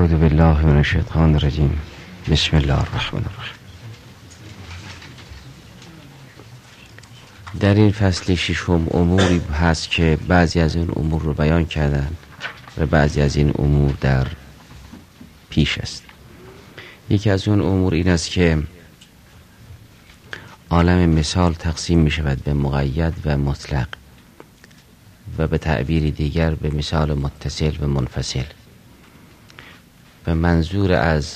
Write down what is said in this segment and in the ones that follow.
اعوذ بالله من الشیطان الرجیم. بسم الله الرحمن الرحیم. در این فصل ششم اموری هست که بعضی از این امور رو بیان کردن و بعضی از این امور در پیش است. یکی از اون امور این است که عالم مثال تقسیم می شود به مقید و مطلق و به تعبیر دیگر به مثال متصل و منفصل. و منظور از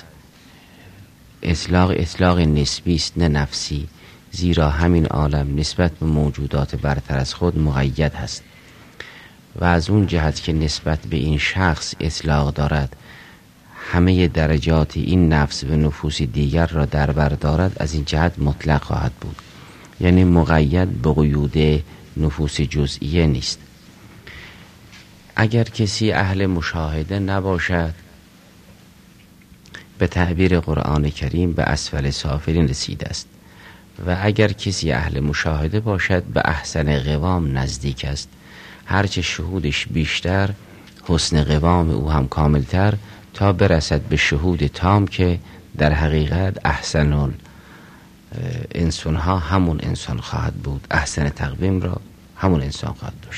اطلاق نسبی است نه نفسی، زیرا همین عالم نسبت به موجودات برتر از خود مقید هست و از اون جهت که نسبت به این شخص اطلاق دارد همه درجات این نفس و نفوس دیگر را در بر دارد، از این جهت مطلق خواهد بود، یعنی مقید به قیود نفوس جزئیه نیست. اگر کسی اهل مشاهده نباشد به تعبیر قرآن کریم به اسفل سافلین رسیده است و اگر کسی اهل مشاهده باشد به احسن قوام نزدیک است. هرچه شهودش بیشتر حسن قوام او هم کاملتر تا برسد به شهود تام که در حقیقت احسن انسان ها همون انسان خواهد بود، احسن تقویم را همون انسان خواهد داشت.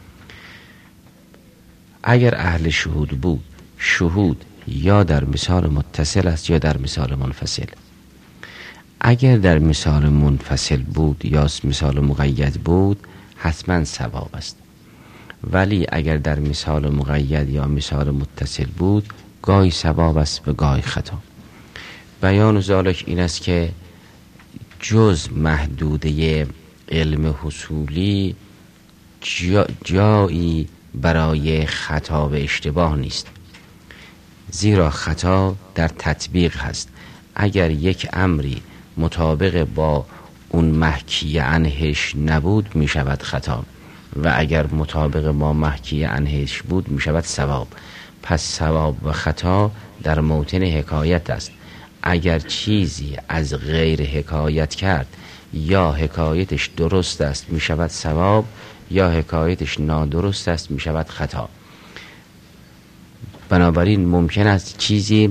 اگر اهل شهود بود، شهود یا در مثال متصل است یا در مثال منفصل. اگر در مثال منفصل بود یا مثال مقید بود حتما ثواب است، ولی اگر در مثال مقید یا مثال متصل بود گاهی ثواب است و گاهی خطا. بیان ذالک این است که جز محدوده علم حصولی جایی برای خطا و اشتباه نیست، زیرا خطا در تطبیق هست. اگر یک امری مطابق با اون محکی عنهش نبود می شود خطا و اگر مطابق با محکی عنهش بود می شود ثواب. پس ثواب و خطا در موطن حکایت است. اگر چیزی از غیر حکایت کرد یا حکایتش درست است می شود ثواب، یا حکایتش نادرست است می شود خطا. بنابراین ممکن است چیزی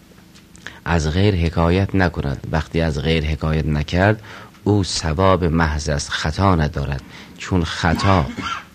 از غیر حکایت نکند، وقتی از غیر حکایت نکرد او ثواب محض است، خطا ندارد، چون خطا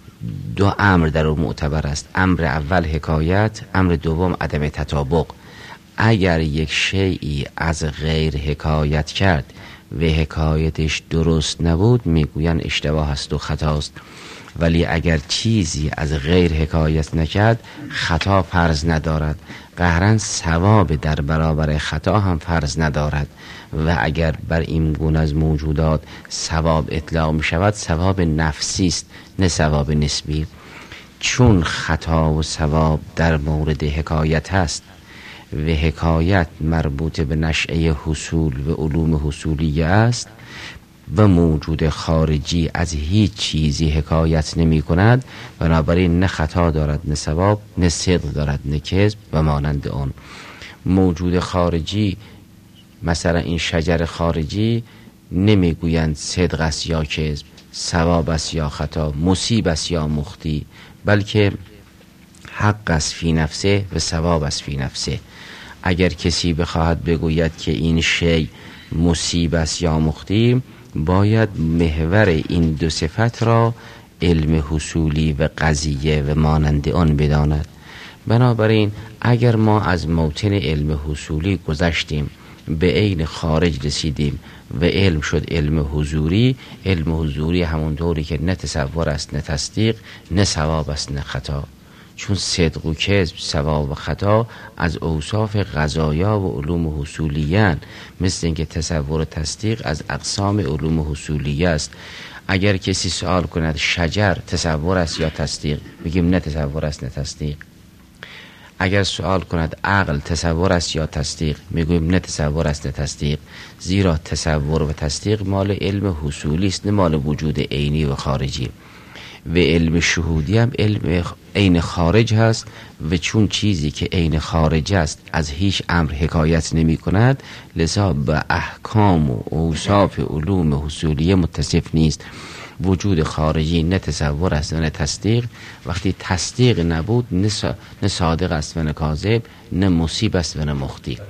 دو امر در او معتبر است. امر اول حکایت، امر دوم عدم تطابق. اگر یک شیئی از غیر حکایت کرد و حکایتش درست نبود میگویند اشتباه است و خطاست، ولی اگر چیزی از غیر حکایت نکرد خطا فرض ندارد، قهرن ثواب در برابر خطا هم فرض ندارد. و اگر بر این گونه از موجودات ثواب اطلاق می شود ثواب نفسی است نه ثواب نسبی، چون خطا و ثواب در مورد حکایت هست و حکایت مربوط به نشأه حصول و علوم حصولیه است و موجود خارجی از هیچ چیزی حکایت نمی کند، بنابراین نه خطا دارد نه ثواب، نه صدق دارد نه کذب و مانند آن. موجود خارجی مثلا این شجر خارجی نمیگویند صدق است یا کذب، ثواب است یا خطا، مصیب است یا مخطی، بلکه حق است فی نفسه و ثواب است فی نفسه. اگر کسی بخواهد بگوید که این شی مصیب است یا مخطی، باید محور این دو صفت را علم حصولی و قضیه و مانند آن بداند. بنابراین اگر ما از موطن علم حصولی گذشتیم به عین خارج رسیدیم و علم شد علم حضوری، علم حضوری همونطوری که نه تصور است نه تصدیق، نه ثواب است نه خطا، چون صدق و کذب، ثواب و خطا از اوصاف قضایا و علوم حصولیه، مثل اینکه تصور و تصدیق از اقسام علوم حصولیه است. اگر کسی سوال کند شجر تصور است یا تصدیق، بگیم نه تصور است نه تصدیق. اگر سوال کند عقل تصور است یا تصدیق، میگویم نه تصور است نه تصدیق، زیرا تصور و تصدیق مال علم حصولی است نه مال وجود عینی و خارجی. و علم شهودی هم علم عین خارج هست و چون چیزی که عین خارج است از هیچ امر حکایت نمی کند لذا به احکام و اوصاف علوم حصولیه متصف نیست. وجود خارجی نه تصور است و نه تصدیق. وقتی تصدیق نبود نه صادق است و نه کاذب، نه مصیب است و نه مخطی.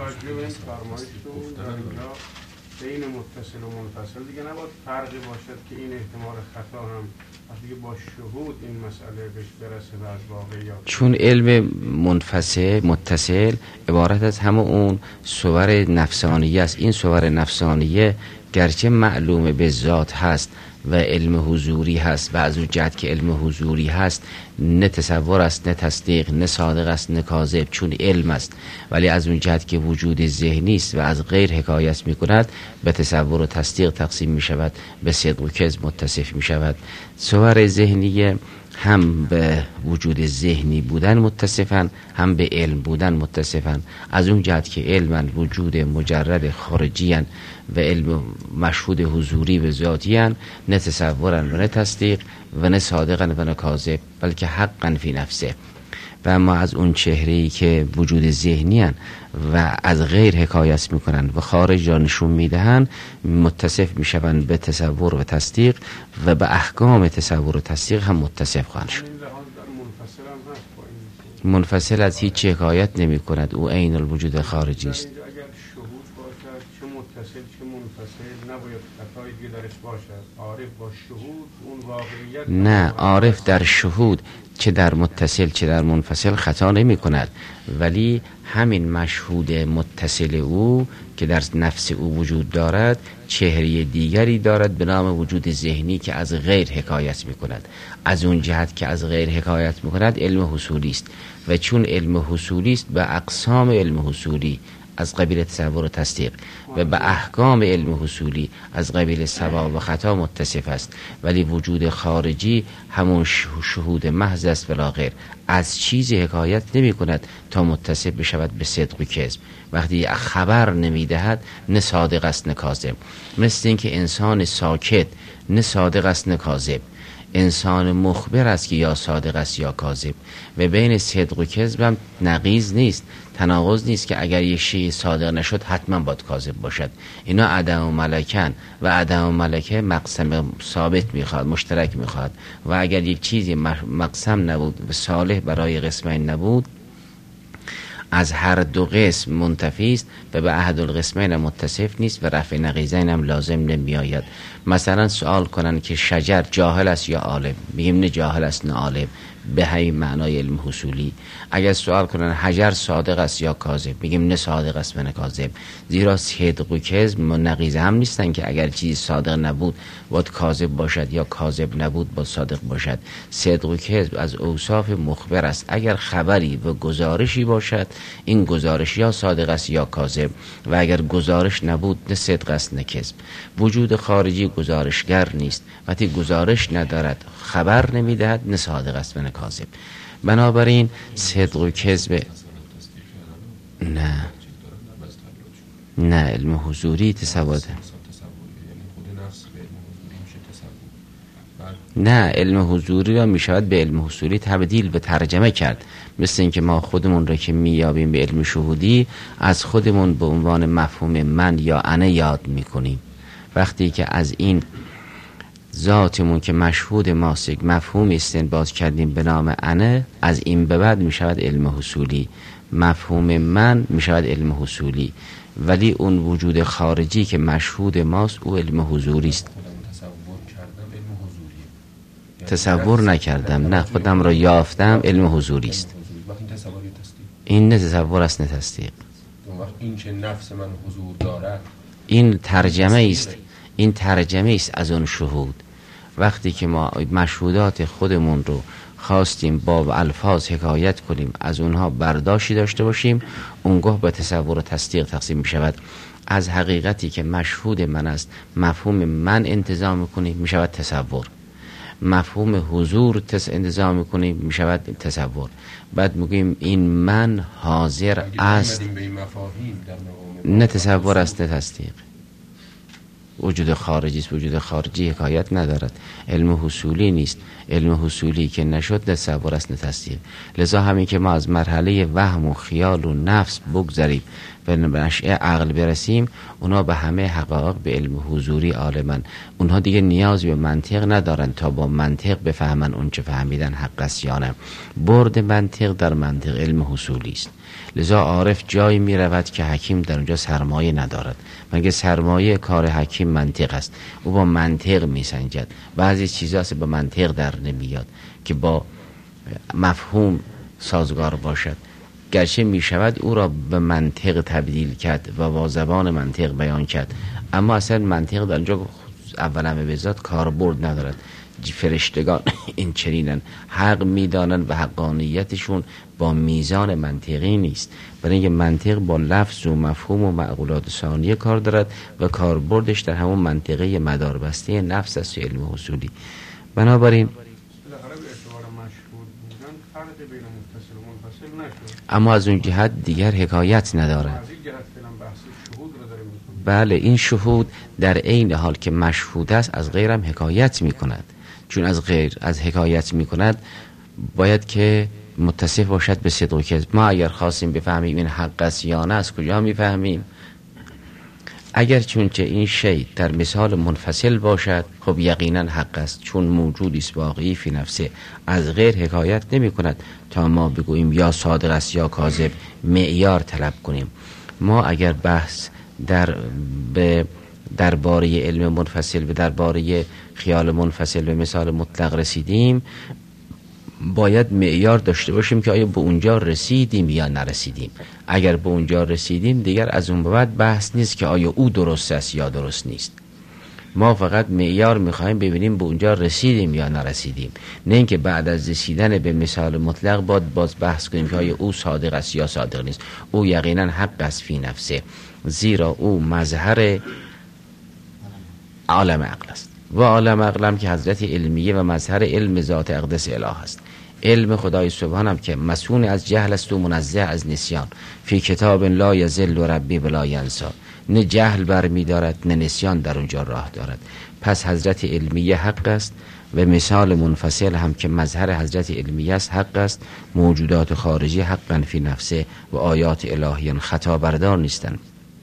بین متصل و منفصل دیگه نباید فرقی باشد که این احتمال خطا هم وقتی با شهود این مسئله بهش برسه و از واقعیات، چون علم متصل عبارت از همه اون صور نفسانیه است. این صور نفسانیه گرچه معلوم به ذات هست و علم حضوری هست و از اون جهت که علم حضوری هست نه تصور است نه تصدیق، نه صادق است نه کاذب، چون علم است، ولی از اون جهت که وجود ذهنی است و از غیر حکایت می کند به تصور و تصدیق تقسیم می شود، به صدق و کذب متصف می شود. صور ذهنیه هم به وجود ذهنی بودن متصفن، هم به علم بودن متصفن. از اون جهت که علم وجود مجرد خارجی هن و علم مشهود حضوری به ذاتی هن، نه تصورن و نه تصدیق و نه صادقن و نه کاذب، بلکه حقا فی نفسه. و اما از اون چهره‌ای که وجود ذهنی هن و از غیر حکایت میکنن و خارج را نشون میدهن متصف میشون به تصور و تصدیق و به احکام تصور و تصدیق هم متصف خواهند شد. منفصل از هیچ حکایت نمی کند، او عین الوجود خارجی است. اگر شهود باشد چه متصل چه منفصل نباید خطایی دیگه درش باشد. عارف با شهود اون واقعیت، نه، عارف در شهود چه در متصل چه در منفصل خطا نمی کند، ولی همین مشهود متصل او که در نفس او وجود دارد چهره دیگری دارد به نام وجود ذهنی که از غیر حکایت می کند. از اون جهت که از غیر حکایت می کند علم حصولی است و چون علم حصولی است به اقسام علم حصولی از قبیل تصور و تصدیق و به احکام علم حصولی از قبیل صواب و خطا متصف است، ولی وجود خارجی همون شهود محض است ولا غیر. از چیزی حکایت نمی کند تا متصف بشود به صدق و کذب. وقتی خبر نمی دهد نه صادق است نه کاذب. مثل این که انسان ساکت نه صادق است نه کاذب، انسان مخبر است که یا صادق است یا کاذب. و بین صدق و کذب هم نقیض نیست، تناقض نیست که اگر یک شیء صادق نشد حتما باید کاذب باشد. اینا عدم و ملکن و عدم و ملکه مقسم ثابت میخواد، مشترک میخواد. و اگر یک چیزی مقسم نبود و صالح برای قسمین نبود از هر دو قسم منتفی است و به احد القسمین متصف نیست و رفع نقیضین هم لازم نمی آید. مثلا سوال کنن که شجر جاهل است یا عالم، میگیم نه جاهل است نه عالم، به همین معنای علم حصولی. اگر سوال کنن حجر صادق است یا کاذب، میگیم نه صادق است و نه کاذب، زیرا صدق و کذب نقیض هم نیستن که اگر چیزی صادق نبود باید کاذب باشد یا کاذب نبود باید صادق باشد. صدق و کذب از اوصاف مخبر است. اگر خبری و گزارشی باشد این گزارش یا صادق است یا کاذب، و اگر گزارش نبود نه صدق است نه کذب. وجود خارجی گزارشگر نیست، وقتی گزارش ندارد خبر نمیدهد نه صادق است و نه کاذب. بنابراین صدق و کذب نه علم حضوری تصوره، نه علم حضوری را می شود به علم حضوری تبدیل به ترجمه کرد. مثل اینکه ما خودمون را که میابیم به علم شهودی از خودمون به عنوان مفهوم من یا انا یاد میکنیم. وقتی که از این ذاتمون که مشهود ماست یک مفهوم استنباط کردیم به نام انا، از این به بعد می شود علم حصولی. مفهوم من می شود علم حصولی، ولی اون وجود خارجی که مشهود ماست او علم حضوری است. تصور نکردم، نه خودم را یافتم، علم حضوری است. این نه تصور است نه تصدیق. این که نفس من حضور دارد این ترجمه است، این ترجمه است از اون شهود. وقتی که ما مشهودات خودمون رو خواستیم با الفاظ حکایت کنیم، از اونها برداشتی داشته باشیم، اونگاه به تصور و تصدیق تقسیم می شود. از حقیقتی که مشهود من است مفهوم من انتزاع میکنیم می شود تصور، مفهوم حضور انتزاع میکنیم می شود تصور. بعد میگیم این من حاضر است، نه تصور است نه تصدیق. وجود خارجی است. وجود خارجی حکایت ندارد، علم حصولی نیست. علم حصولی که نشد تصور است، نه تصدیق. لذا همین که ما از مرحله وهم و خیال و نفس بگذریم و به نشأه عقل برسیم، اونا به همه حقایق به علم حضوری عالمن. اونها دیگه نیازی به منطق ندارن تا با منطق بفهمن اون چه فهمیدن حق است یا نه. برد منطق در منطق علم حصولی است. لذا عارف جایی می رود که حکیم در اونجا سرمایه ندارد، مگه سرمایه کار حکیم منطق است. او با منطق می سنجد. بعضی چیزا با منطق در نمیاد که با مفهوم سازگار باشد، گرچه می شود او را به منطق تبدیل کرد و با زبان منطق بیان کرد، اما اصلا منطق در اونجا اولا به ذات کاربرد ندارد. فرشتگان این چنینن، حق میدانن و حقانیتشون با میزان منطقی نیست، برای اینکه منطق با لفظ و مفهوم و معقولات ثانیه کار دارد و کاربردش در همون منطقه مداربسته نفس است و علم حصولی. بنابراین اما از اون جهت دیگر حکایت ندارد. بله، این شهود در عین حال که مشهود است از غیرم حکایت می کند. چون از غیر از حکایت می کند باید که متصف باشد به صدق و کذب. ما اگر خواستیم بفهمیم این حق است یا نه از کجا می فهمیم؟ اگر چونچه این شی در مثال منفصل باشد خب یقینا حق است، چون موجودی است واقعی فی نفسه. از غیر حکایت نمی کند تا ما بگوییم یا صادق است یا کاذب، معیار طلب کنیم. ما اگر بحث درباره علم منفصل و درباره خیال منفصل به مثال مطلق رسیدیم، باید معیار داشته باشیم که آیا به اونجا رسیدیم یا نرسیدیم. اگر به اونجا رسیدیم دیگر از اون بعد بحث نیست که آیا او درست است یا درست نیست. ما فقط معیار میخوایم ببینیم به اونجا رسیدیم یا نرسیدیم، نه اینکه بعد از رسیدن به مثال مطلق باز بحث کنیم که آیا او صادق است یا صادق نیست. او یقینا حق است فی نفسه، زیرا او مظهر عالم عقل است و عالم عقل هم که حضرت علمیه و مظهر علم ذات اقدس اله است. علم خدای سبحان هم که مسئول از جهل است و منزه از نسیان. فی کتاب لا یضل ربی ولا ینسی، نه جهل برمی دارد نه نسیان در اونجا راه دارد. پس حضرت علمیه حق است و مثال منفصل هم که مظهر حضرت علمیه است حق است. موجودات خارجی حقا فی نفسه و آیات الهیان خطا بردار نیستند.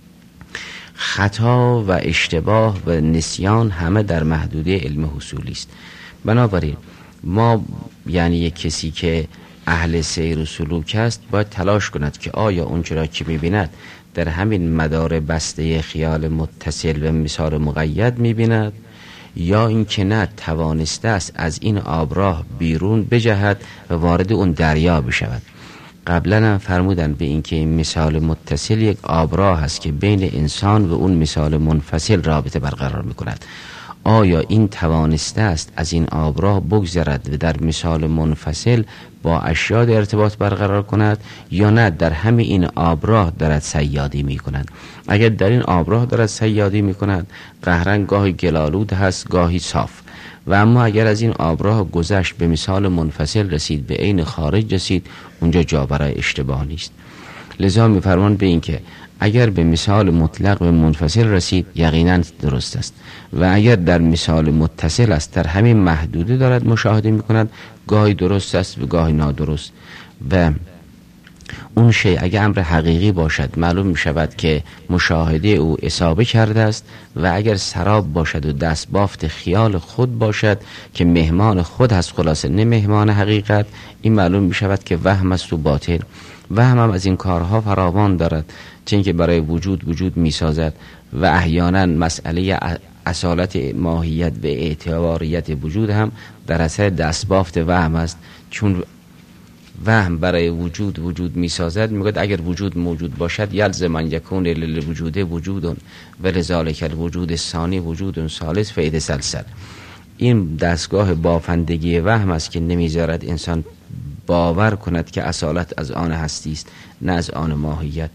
خطا و اشتباه و نسیان همه در محدوده علم حصولی است. بنابراین ما یعنی یک کسی که اهل سیر و سلوک است باید تلاش کند که آیا اون چرا که می‌بیند در همین مدار بسته خیال متصل و مثال مقید می‌بیند، یا اینکه نه توانسته است از این آبراه بیرون بجهد و وارد اون دریا بشود. قبلا هم فرمودن به اینکه این مثال متصل یک آبراه است که بین انسان و اون مثال منفصل رابطه برقرار می‌کند. آیا این توانسته است از این آبراه بگذرد و در مثال منفصل با اشیاء ارتباط برقرار کند، یا نه در همین این آبراه دارد صیادی می کند؟ اگر در این آبراه دارد صیادی می کند قهرن گاهی گلالود هست گاهی صاف، و اما اگر از این آبراه گذشت به مثال منفصل رسید، به عین خارج رسید، اونجا جا برای اشتباه نیست. لذا می فرمان به این که اگر به مثال مطلق و منفصل رسید یقینا درست است، و اگر در مثال متصل است در همین محدوده دارد مشاهده می کند، گاهی درست است و گاهی نادرست. و اون شی اگر امر حقیقی باشد معلوم می شود که مشاهده او اصابه کرده است، و اگر سراب باشد و دست بافت خیال خود باشد که مهمان خود هست، خلاصه نه مهمان حقیقت، این معلوم می شود که وهم است و باطل. وهم هم از این کارها فراوان دارد، چون که برای وجود می سازد و احیانا مسئله اصالت ماهیت و اعتباریت وجود هم در اثر دستبافت وهم است. چون وهم برای وجود می سازد، می گوید اگر وجود موجود باشد یلزم ان یکون للوجود وجود و لذالک الوجود الثانی وجود ثالث فإذا سلسل. این دستگاه بافندگی وهم است که نمیذارد انسان باور کند که اصالت از آن هستی است نه از آن ماهیت.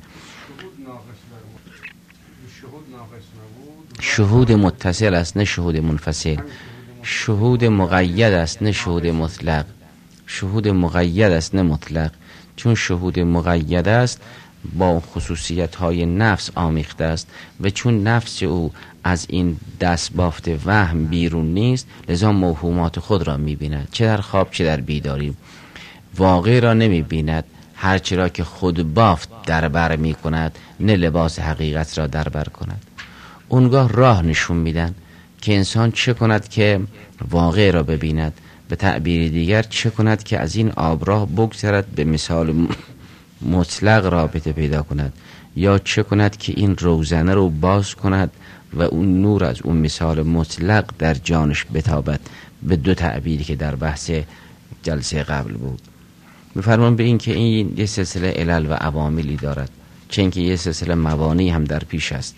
شهود متصل است نه شهود منفصل. شهود مقید است نه شهود مطلق. شهود مقید است نه مطلق. چون شهود مقید است با خصوصیت های نفس آمیخته است و چون نفس او از این دست بافت وهم بیرون نیست، لذا موهومات خود را می‌بیند، چه در خواب چه در بیداری. واقع را نمی‌بیند، هرچی را که خود بافت دربر می‌کند، نه لباس حقیقت را دربر کند. اونگاه راه نشون میدن که انسان چه کند که واقع را ببیند، به تعبیر دیگر چه کند که از این آبراه بگذرد به مثال مطلق رابطه پیدا کند، یا چه کند که این روزنه رو باز کند و اون نور از اون مثال مطلق در جانش بتابد، به دو تعبیری که در بحث جلسه قبل بود. می‌فرمان به این که این یه سلسله علل و عواملی دارد، چه اینکه یه سلسله موانعی هم در پیش است.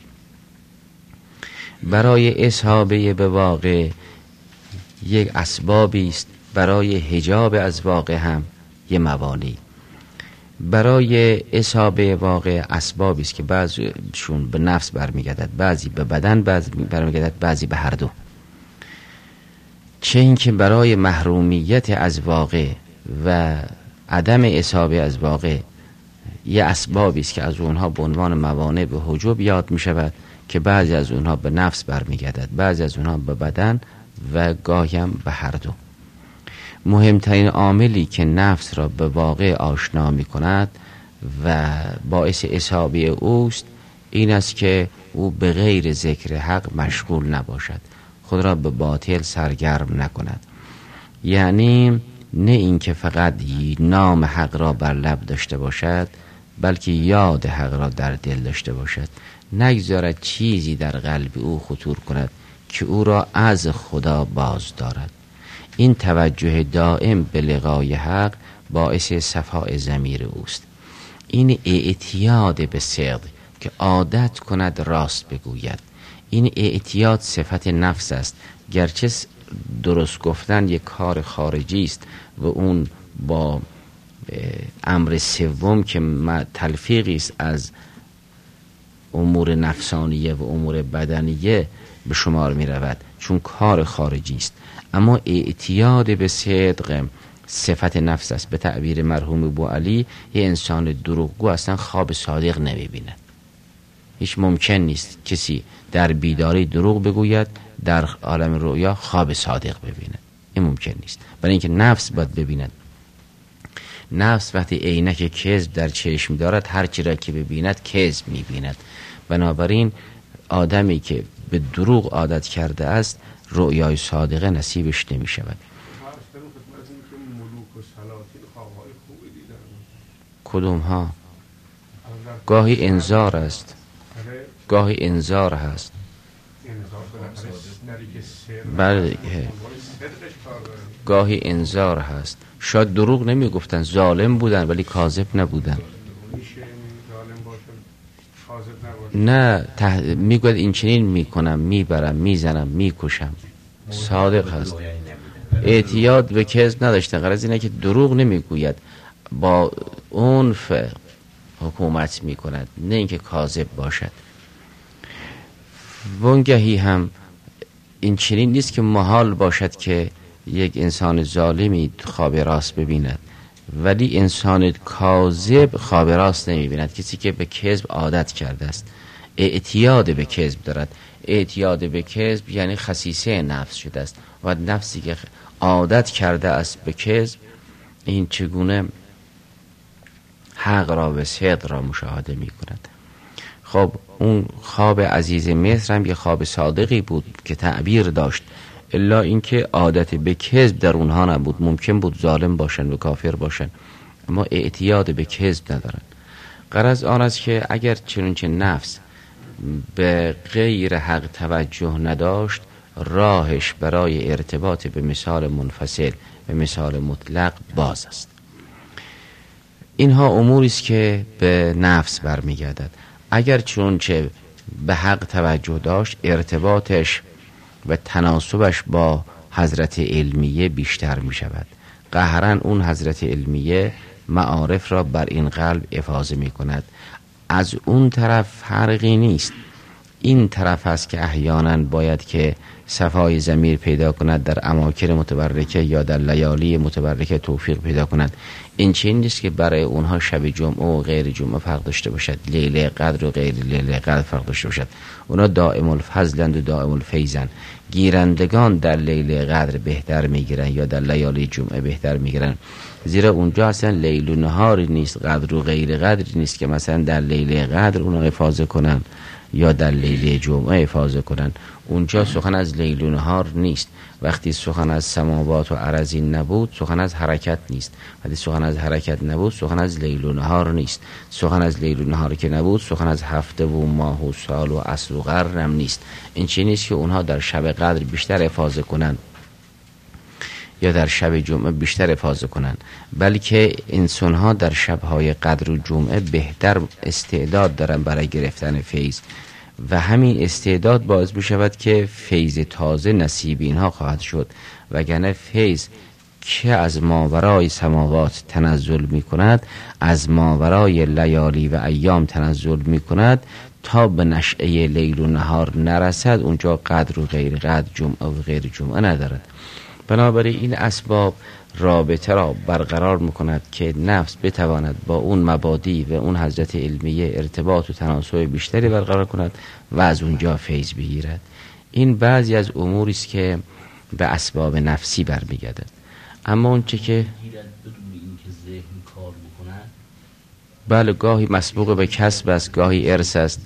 برای اصحابه به واقع یک اسبابی است، برای حجاب از واقع هم یه موانعی. برای اصحابه واقع اسبابی است که بعضیشون به نفس برمیگردد، بعضی به بدن برمیگردد، بعضی به هر دو. چه اینکه برای محرومیت از واقع و عدم اصحابه از واقع یه اسبابی است که از اونها به عنوان موانع به حجب یاد می شود، که بعضی از اونها به نفس برمیگردد، بعضی از اونها به بدن و گاهی هم به هر دو. مهمترین عاملی که نفس را به واقع آشنا می کند و باعث اصحابه اوست این است که او به غیر ذکر حق مشغول نباشد، خود را به باطل سرگرم نکند. یعنی نه اینکه فقط نام حق را بر لب داشته باشد، بلکه یاد حق را در دل داشته باشد، نگذارد چیزی در قلب او خطور کند که او را از خدا باز دارد. این توجه دائم به لقای حق باعث صفاء ضمیر اوست. این اعتیاد به صدق که عادت کند راست بگوید. این اعتیاد صفت نفس است، گرچه درست گفتن یک کار خارجی است و اون با امر سوم که تلفیقی است از امور نفسانیه و امور بدنیه به شمار می رود، چون کار خارجی است. اما اعتیاد به صدق صفت نفس است. به تعبیر مرحوم بوعلی، یه انسان دروغگو اصلا خواب صادق نمی بیند. هیچ ممکن نیست کسی در بیداری دروغ بگوید، در عالم رؤیا خواب صادق ببیند. این ممکن نیست، برای اینکه نفس باید ببیند. نفس وقتی عینک کذب در چشم دارد، هر چی را که ببیند کذب می‌بیند. بنابراین آدمی که به دروغ عادت کرده است، رؤیای صادقه نصیبش نمی شود. کدوم ها؟ گاهی انذار است، گاهی انذار هست. بله، گاهی انذار هست. شاید دروغ نمی گفتن، ظالم بودن ولی کاذب نبودن. نه میگوید این چنین میکنم، میبرم، میزنم، میکشم. صادق هست. اعتیاد به کذب نداشته. غرض اینه که دروغ نمیگوید، با عنف حکومت میکند، نه اینکه کاذب باشد. وانگهی هم این چنین نیست که محال باشد که یک انسان ظالمی خواب راست ببیند، ولی انسان کاذب خواب راست نمیبیند. کسی که به کذب عادت کرده است، اعتیاد به کذب دارد. اعتیاد به کذب یعنی خصیصه نفس شده است و نفسی که عادت کرده است به کذب، این چگونه حق را و صدق را مشاهده می کند. خب اون خواب عزیز مصر هم یه خواب صادقی بود که تعبیر داشت، الا اینکه عادت به کذب در اونها نبود. ممکن بود ظالم باشن و کافر باشن، اما اعتیاد به کذب ندارن. غرض آن است که اگر چنانچه نفس به غیر حق توجه نداشت، راهش برای ارتباط به مثال منفصل به مثال مطلق باز است. اینها اموری است که به نفس برمیگردد. اگر چنانچه به حق توجه داشت، ارتباطش و تناسبش با حضرت علمیه بیشتر می شود. قهرن اون حضرت علمیه معارف را بر این قلب افاضه می کند. از اون طرف فرقی نیست. این طرف است که احیانا باید که صفای ضمیر پیدا کند، در اماکن متبرکه یا در لیالی متبرکه توفیق پیدا کند. این چیزی نیست که برای اونها شب جمعه و غیر جمعه فرق داشته باشد، لیله قدر و غیر لیله قدر فرق داشته باشد. اونا دائم الفضلند و دائم الفیضند. گیرندگان در لیله قدر بهتر میگیرن یا در لیالی جمعه بهتر میگیرن، زیرا اونجا اصلا لیل و نهاری نیست، قدر و غیر قدری نیست که مثلا در لیله قدر اونا حفاظه کنن یا در لیله جمعه حفاظه کنن. اونجا سخن از لیل و نهار نیست. وقتی سخن از سماوات و ارضین نبود سخن از حرکت نیست، وقتی سخن از حرکت نبود سخن از لیل و نهار نیست، سخن از لیل و نهار که نبود سخن از هفته و ماه و سال و عصر و قرن هم نیست. این چی نیست که اونها در شب قدر بیشتر حفاظه کنن یا در شب جمعه بیشتر حفاظه کنن، بلکه انسان‌ها در شب‌های قدر و جمعه بهتر استعداد دارن برای گرفتن فیض و همین استعداد باعث می‌شود که فیض تازه نصیب اینها خواهد شد. وگرنه فیض که از ماورای سماوات تنزل می‌کند، از ماورای لیالی و ایام تنزل می‌کند، تا به نشأه لیل و نهار نرسد اونجا قدر و غیر قدر، جمعه و غیر جمعه ندارد. بنابراین این اسباب رابطه را برقرار می‌کند که نفس بتواند با اون مبادی و اون حضرت علمیه ارتباط و تناسب بیشتری برقرار کند و از اونجا فیض بگیرد. این بعضی از اموری است که به اسباب نفسی برمیگردد. اما اون چه که بله گاهی مسبوق به کسب است، گاهی ارث است.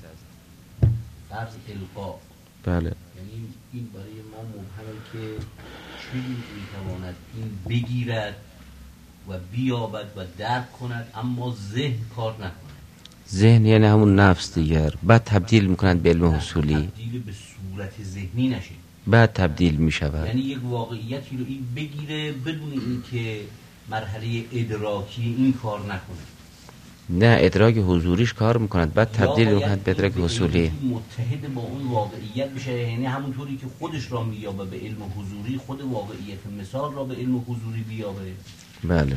بله یعنی این برای ما مبهمه که چی میتواند این بگیرد و بیابد و درک کند اما ذهن کار نکند. ذهن یعنی همون نفس دیگر، بعد تبدیل میکنند به علم حصولی، تبدیل به صورت ذهنی نشه، بعد تبدیل میشود. یعنی یک واقعیتی رو این بگیره بدون اینکه مرحله ادراکی این کار نکنه. نه، ادراک حضوریش کار میکند، بعد تبدیل میکند به ادراک حصولی. متحد با اون واقعیت بشه، یعنی همونطوری که خودش را مییابه به علم حضوری، خود واقعیت مثال را به علم حضوری بیابه. بله.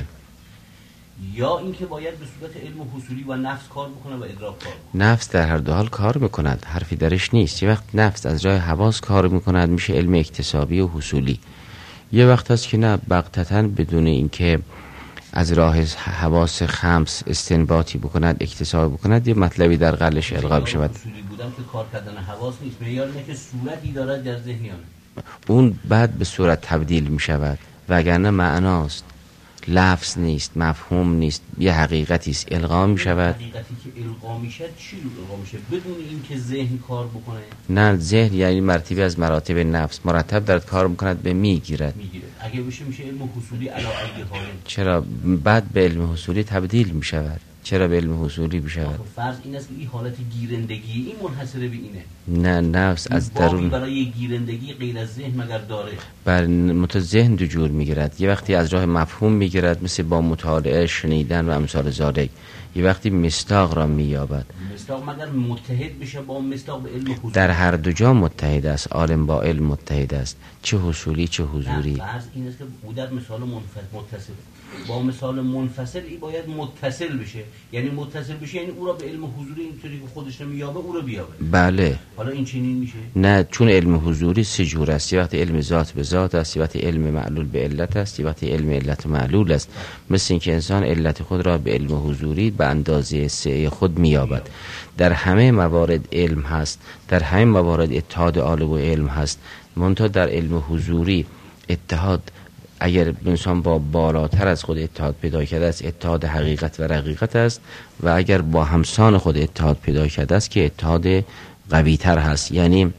یا اینکه باید به صورت علم حصولی و نفس کار بکنه و ادراک کار بکنه. نفس در هر دو حال کار میکند، حرفی درش نیست. یه وقت نفس از جای حواس کار میکند میشه علم اکتسابی و حصولی. یه وقت هست که نه، بغتتاً بدون اینکه از راه حواس خمس استنباطی بکند، اکتساب بکند، یه مطلبی در قلبش القا بشود. حصولی بودن که کار کردن حواس نیست، معیار اینه که صورتی دارد در ذهنیانه. اون بعد به صورت تبدیل میشود، وگرنه معناست، لفظ نیست، مفهوم نیست، یه حقیقتی است، القا میشود. حقیقتی که القا میشه چی رو القا میشه بدون اینکه ذهن کار بکنه؟ نه، ذهن یعنی مرتبه از مراتب نفس مرتب دارد کار میکند به میگیره. اگه بشه میشه علم حصولی علی ای حال. چرا بعد به علم حصولی تبدیل میشود؟ چرا به علم حصولی بشود؟ فرض این است که این حالت گیرندگی این منحصره به اینه. نه، نفس از درون برای گیرندگی غیر از ذهن مگر داره؟ بر ذهن دو جور میگیرد. یه وقتی از راه مفهوم میگیرد، مثل با مطالعه، شنیدن و امثال ذالک. یه وقتی مصداق را مییابد. مصداق مگر متحد بشه با مصداق به علم حضوری؟ در هر دو جا متحد است، عالم با علم متحد است، چه حصولی چه حضوری. فرض این است که او در مثال متصل با مثال منفصل ای باید متصل بشه، یعنی متصل بشه یعنی او را به علم حضوری اینطوری که خودش نمیابه او را بیابه. بله. حالا این چنین میشه؟ نه، چون علم حضوری سه جور است. یه وقتی علم ذات به ذات است، یه وقتی علم معلول به علت است، یه وقتی علم علت معلول است. مثل اینکه انسان علت خود را به علم حضوری به اندازه سعه خود میابد. در همه موارد علم هست، در همه موارد اتحاد عالم و علم هست. منتها در علم حضوری اتحاد، اگر انسان با بالاتر از خود اتحاد پیدا کرده است، اتحاد حقیقت و رقیقت است، و اگر با همسان خود اتحاد پیدا کرده است که اتحاد قوی تر هست، یعنی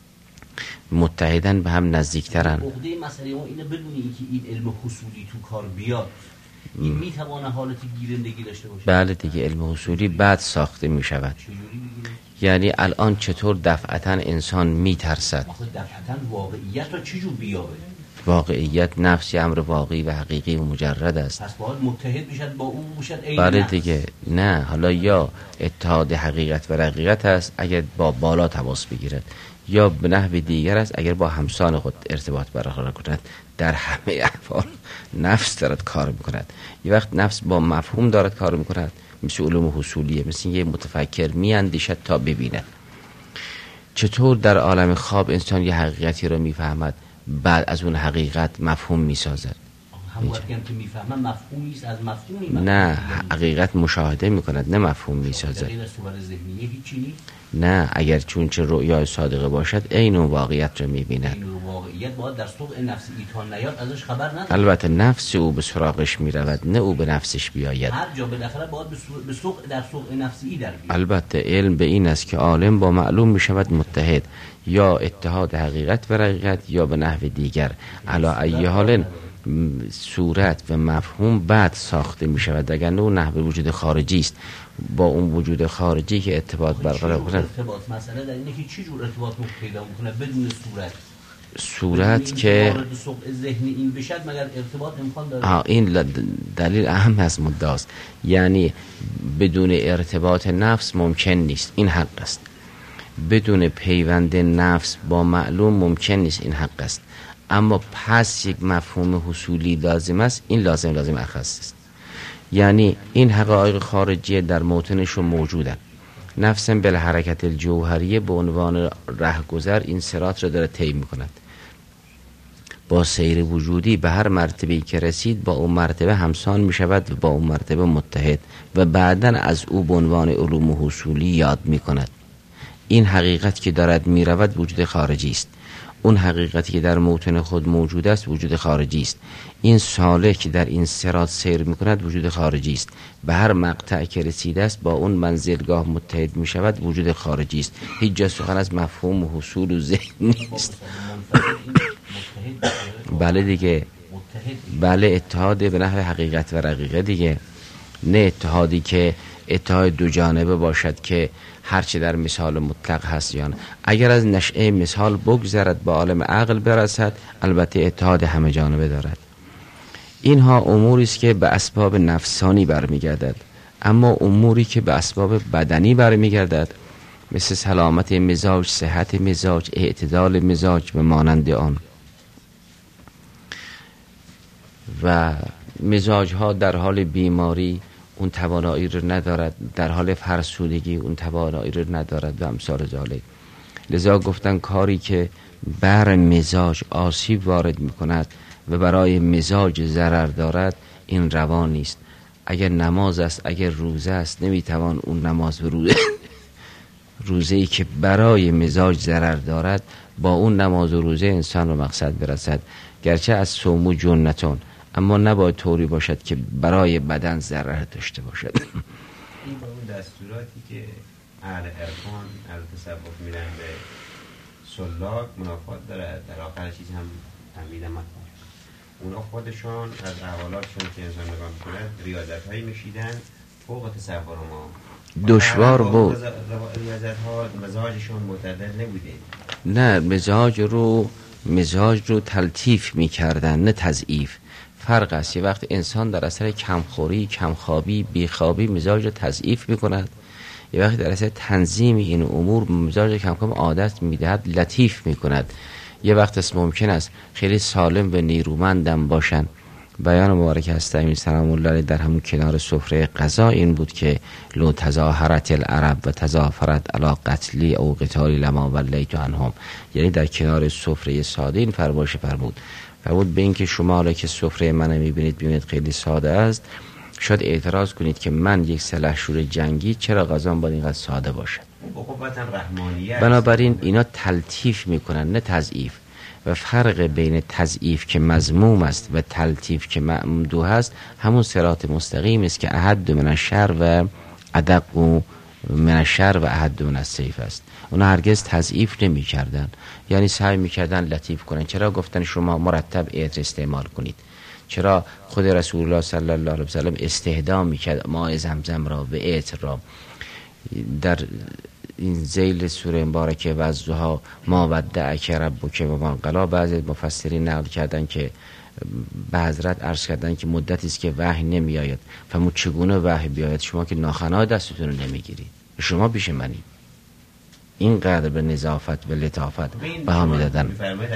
متحدن به هم نزدیکترن. عقده مسئله ما اینه بدون اینکه این علم حصولی تو کار بیاد این میتوانه حالت گیرندگی داشته باشه. بله دیگه، علم حصولی بعد ساخته می شود. یعنی الان چطور دفعتا انسان میترسد؟ دفعتا واقعیت را چجور بیابه؟ واقعیت نفسی امر واقعی و حقیقی و مجرد است. پس باید متحد بشد با اون بشد عین. بله دیگه. نه، حالا یا اتحاد حقیقت و رقیقت است اگر با بالا تماس بگیرد، یا به نحو دیگر است اگر با همسان خود ارتباط برقرار کند. در همه احوال نفس دارد کار میکند. یه وقت نفس با مفهوم دارد کار میکند، مثل علوم حصولیه، مثل یه متفکر میاندیشد تا ببیند. چطور در عالم خواب انسان یه حقیقتی رو میفهمد بعد از اون حقیقت مفهوم میسازد؟ همون وقتی هم که میفهمم مفهومی است از مفهومی. نه، حقیقت مشاهده میکند نه مفهوم میسازد. غیر از صور ذهنیه هیچی نیست. نه، اگر چون چه رؤیای صادقه باشد عین واقعیت رو میبیند. این واقعیت باید در سوق نفس ایتان نیاد، ازش خبر نداره. البته نفس او به سراغش میرود نه او به نفسش بیاید. هر جا بالاخره باید به سوق در سوق نفسی در بیاد. البته علم به این است که عالم با معلوم میشود متحد، یا اتحاد حقیقت و حقیقت یا به نحو دیگر. علی ای حال صورت و مفهوم بعد ساخته می شود، اگر نه اون نحوه وجود خارجی است. با اون وجود خارجی که ارتباط برقرار کند. ارتباط مسئله در اینه که چه جور ارتباط پیدا میکنه بدون صورت که وارد سوق ذهنی این بشد مگر ارتباط امکان داره؟ این دلیل اهم از مدعاست، یعنی بدون ارتباط نفس ممکن نیست، این حق است. بدون پیوند نفس با معلوم ممکن نیست، این حق است. اما پس یک مفهوم حصولی لازم است، این لازم اخص است. یعنی این حقایق خارجی در موطنشون موجودن. نفسم بالحرکت الجوهریه به عنوان رهگذر این صراط را داره طی می‌کند. با سیر وجودی به هر مرتبه‌ای که رسید با اون مرتبه همسان می‌شود و با اون مرتبه متحد و بعداً از او به عنوان علوم حصولی یاد می‌کند. این حقیقت که دارد می‌رود وجود خارجی است. اون حقیقتی که در موطن خود موجود است وجود خارجی است. این سالک که در این صراط سیر می‌کند وجود خارجی است. به هر مقطع که رسیده است با اون منزلگاه متحد می‌شود وجود خارجی است. هیچ جا سخن از مفهوم و حصول و ذهن نیست. بله دیگه، بله اتحاد به نحو حقیقت و رقیقه دیگه، نه اتحادی که اتحاد دو جانبه باشد که هرچه در مثال مطلق هست یا نه. اگر از نشأه مثال بگذرد با عالم عقل برسد البته اتحاد همه جانبه دارد. اینها اموری است که به اسباب نفسانی برمیگردد، اما اموری که به اسباب بدنی برمیگردد مثل سلامت مزاج، صحت مزاج، اعتدال مزاج و مانند آن. و مزاج ها در حال بیماری اون توانایی رو ندارد، در حال فرسودگی اون توانایی رو ندارد و امثال ذالک. لذا گفتن کاری که بر مزاج آسیب وارد میکند و برای مزاج ضرر دارد این روا نیست. اگر نماز است، اگر روزه است، نمیتوان اون نماز و روزه‌ای که برای مزاج ضرر دارد با اون نماز و روزه انسان رو مقصد برسد. گرچه از صوم جنتون، اما نباید طوری باشد که برای بدن ضرر داشته باشد. این با اون دستوراتی که اهل عرفان از تصوف میرن به سلاک منافات داره. در آخر چیز هم تنبیه مطمئن اونا خودشون از احوالاتشون که انسان نگاه میکنند ریاضت هایی میشیدن فوق تصور ما. دشوار بود. ریاضت ها مزاجشون معتدل نبوده. نه، مزاج رو تلطیف میکردن نه تضعیف. فرق است. یه وقت انسان در اثر کمخوری، کمخوابی، بیخوابی مزاج رو تضعیف میکند، یه وقت در اثر تنظیم این امور مزاج کم کم عادت میدهد لطیف میکند. یه وقت ممکن است خیلی سالم و نیرومندم باشن. بیان مبارک هست امین سلام الله علیه در همون کنار سفره غذا این بود که لو تظاهرت العرب و تظافرت علی قتلی او قتالی لما ولیت عنهم، یعنی در کنار سفره ساده این فرمایش فرمود به اینکه شما که سفره من میبینید خیلی ساده است، شاید اعتراض کنید که من یک سلحشور جنگی چرا غذام باید اینقدر ساده باشد. بنابراین اینا تلطیف میکنن نه تضعیف. و فرق بین تضعیف که مذموم است و تلطیف که ممدوح است همون صراط مستقیم است که احد من الشر و ادق من الشر و احد من السیف است. اونا هرگز تضعیف نمی کردن، یعنی سعی می کردن لطیف کنن. چرا گفتن شما مرتب عطر استعمال کنید؟ چرا خود رسول الله صلی الله علیه و سلم استهدا می کرد ماء زمزم را و عطر را؟ در این ذیل سوره مبارکه و الضحی ما ودعک ربک و ما قلی، بعضی مفسرین نقل کردن که به حضرت عرض کردن که مدتی است که وحی نمی آید. فرمود چگونه وحی بیاید؟ شما که ناخنای دستتون رو نمیگیرید، شما پیش منی. اینقدر به نظافت و لطافت بها میدادن.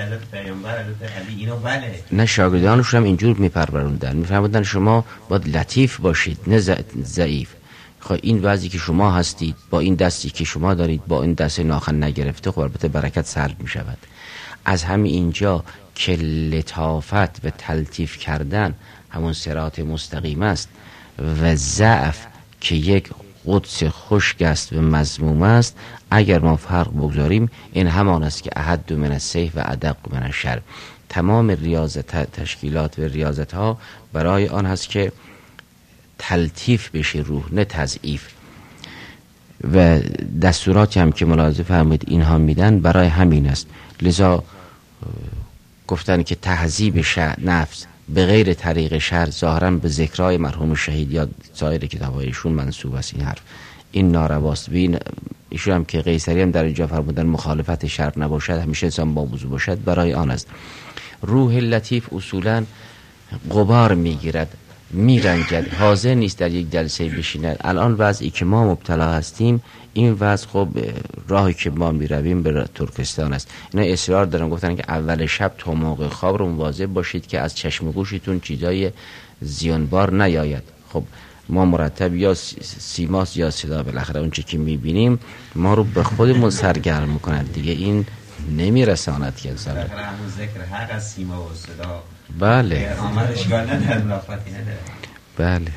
نه شاگردانش هم اینجور میپروروندن، میفرمودن شما باید لطیف باشید نه ضعیف. خب این وضعی که شما هستید با این دستی که شما دارید با این دست ناخن نگرفته، خب البته برکت سلب می شود. از همین اینجا که لطافت و تلطیف کردن همون صراط مستقیم است و ضعف که یک قدس خشک است و مذموم است، اگر ما فرق بگذاریم این همان است که احد من السیف و ادق من الشر. تمام ریاضت تشکیلات و ریاضت ها برای آن هست که تلطیف بشه روح، نه تضعیف. و دستوراتی هم که ملاحظه فرمایید اینها میدن برای همین است. لذا گفتن که تهذیب نفس به غیر طریق شر ظاهرا به ذکرای مرحوم شهید یا سایر کتابایشون منسوب است. این حرف این نارواست. ایشون هم که قیصری هم در اینجا فرمودن مخالفت شر نباشد، همیشه انسان با وضو باشد، برای آن است. روح لطیف اصولا غبار میگیرد، میرنجد، حاضر نیست در یک جلسه بشیند. الان وضعی که ما مبتلا هستیم، این وضع خب راهی که ما میرویم به ترکستان است. اینا اصرار دارن، گفتن که اول شب تا موقع خواب رو مواظب باشید که از چشم گوشتون چیزای زیانبار نیاید. خب ما مرتب یا سیماس یا صدا، بالاخره اون چی که میبینیم ما رو به خودمون سرگرم میکنن دیگه، این نمیرساند که انسان بالاخره همون ذکر حق از سیما و صدا. بله آمدش گالن در ملافتی نداره. بله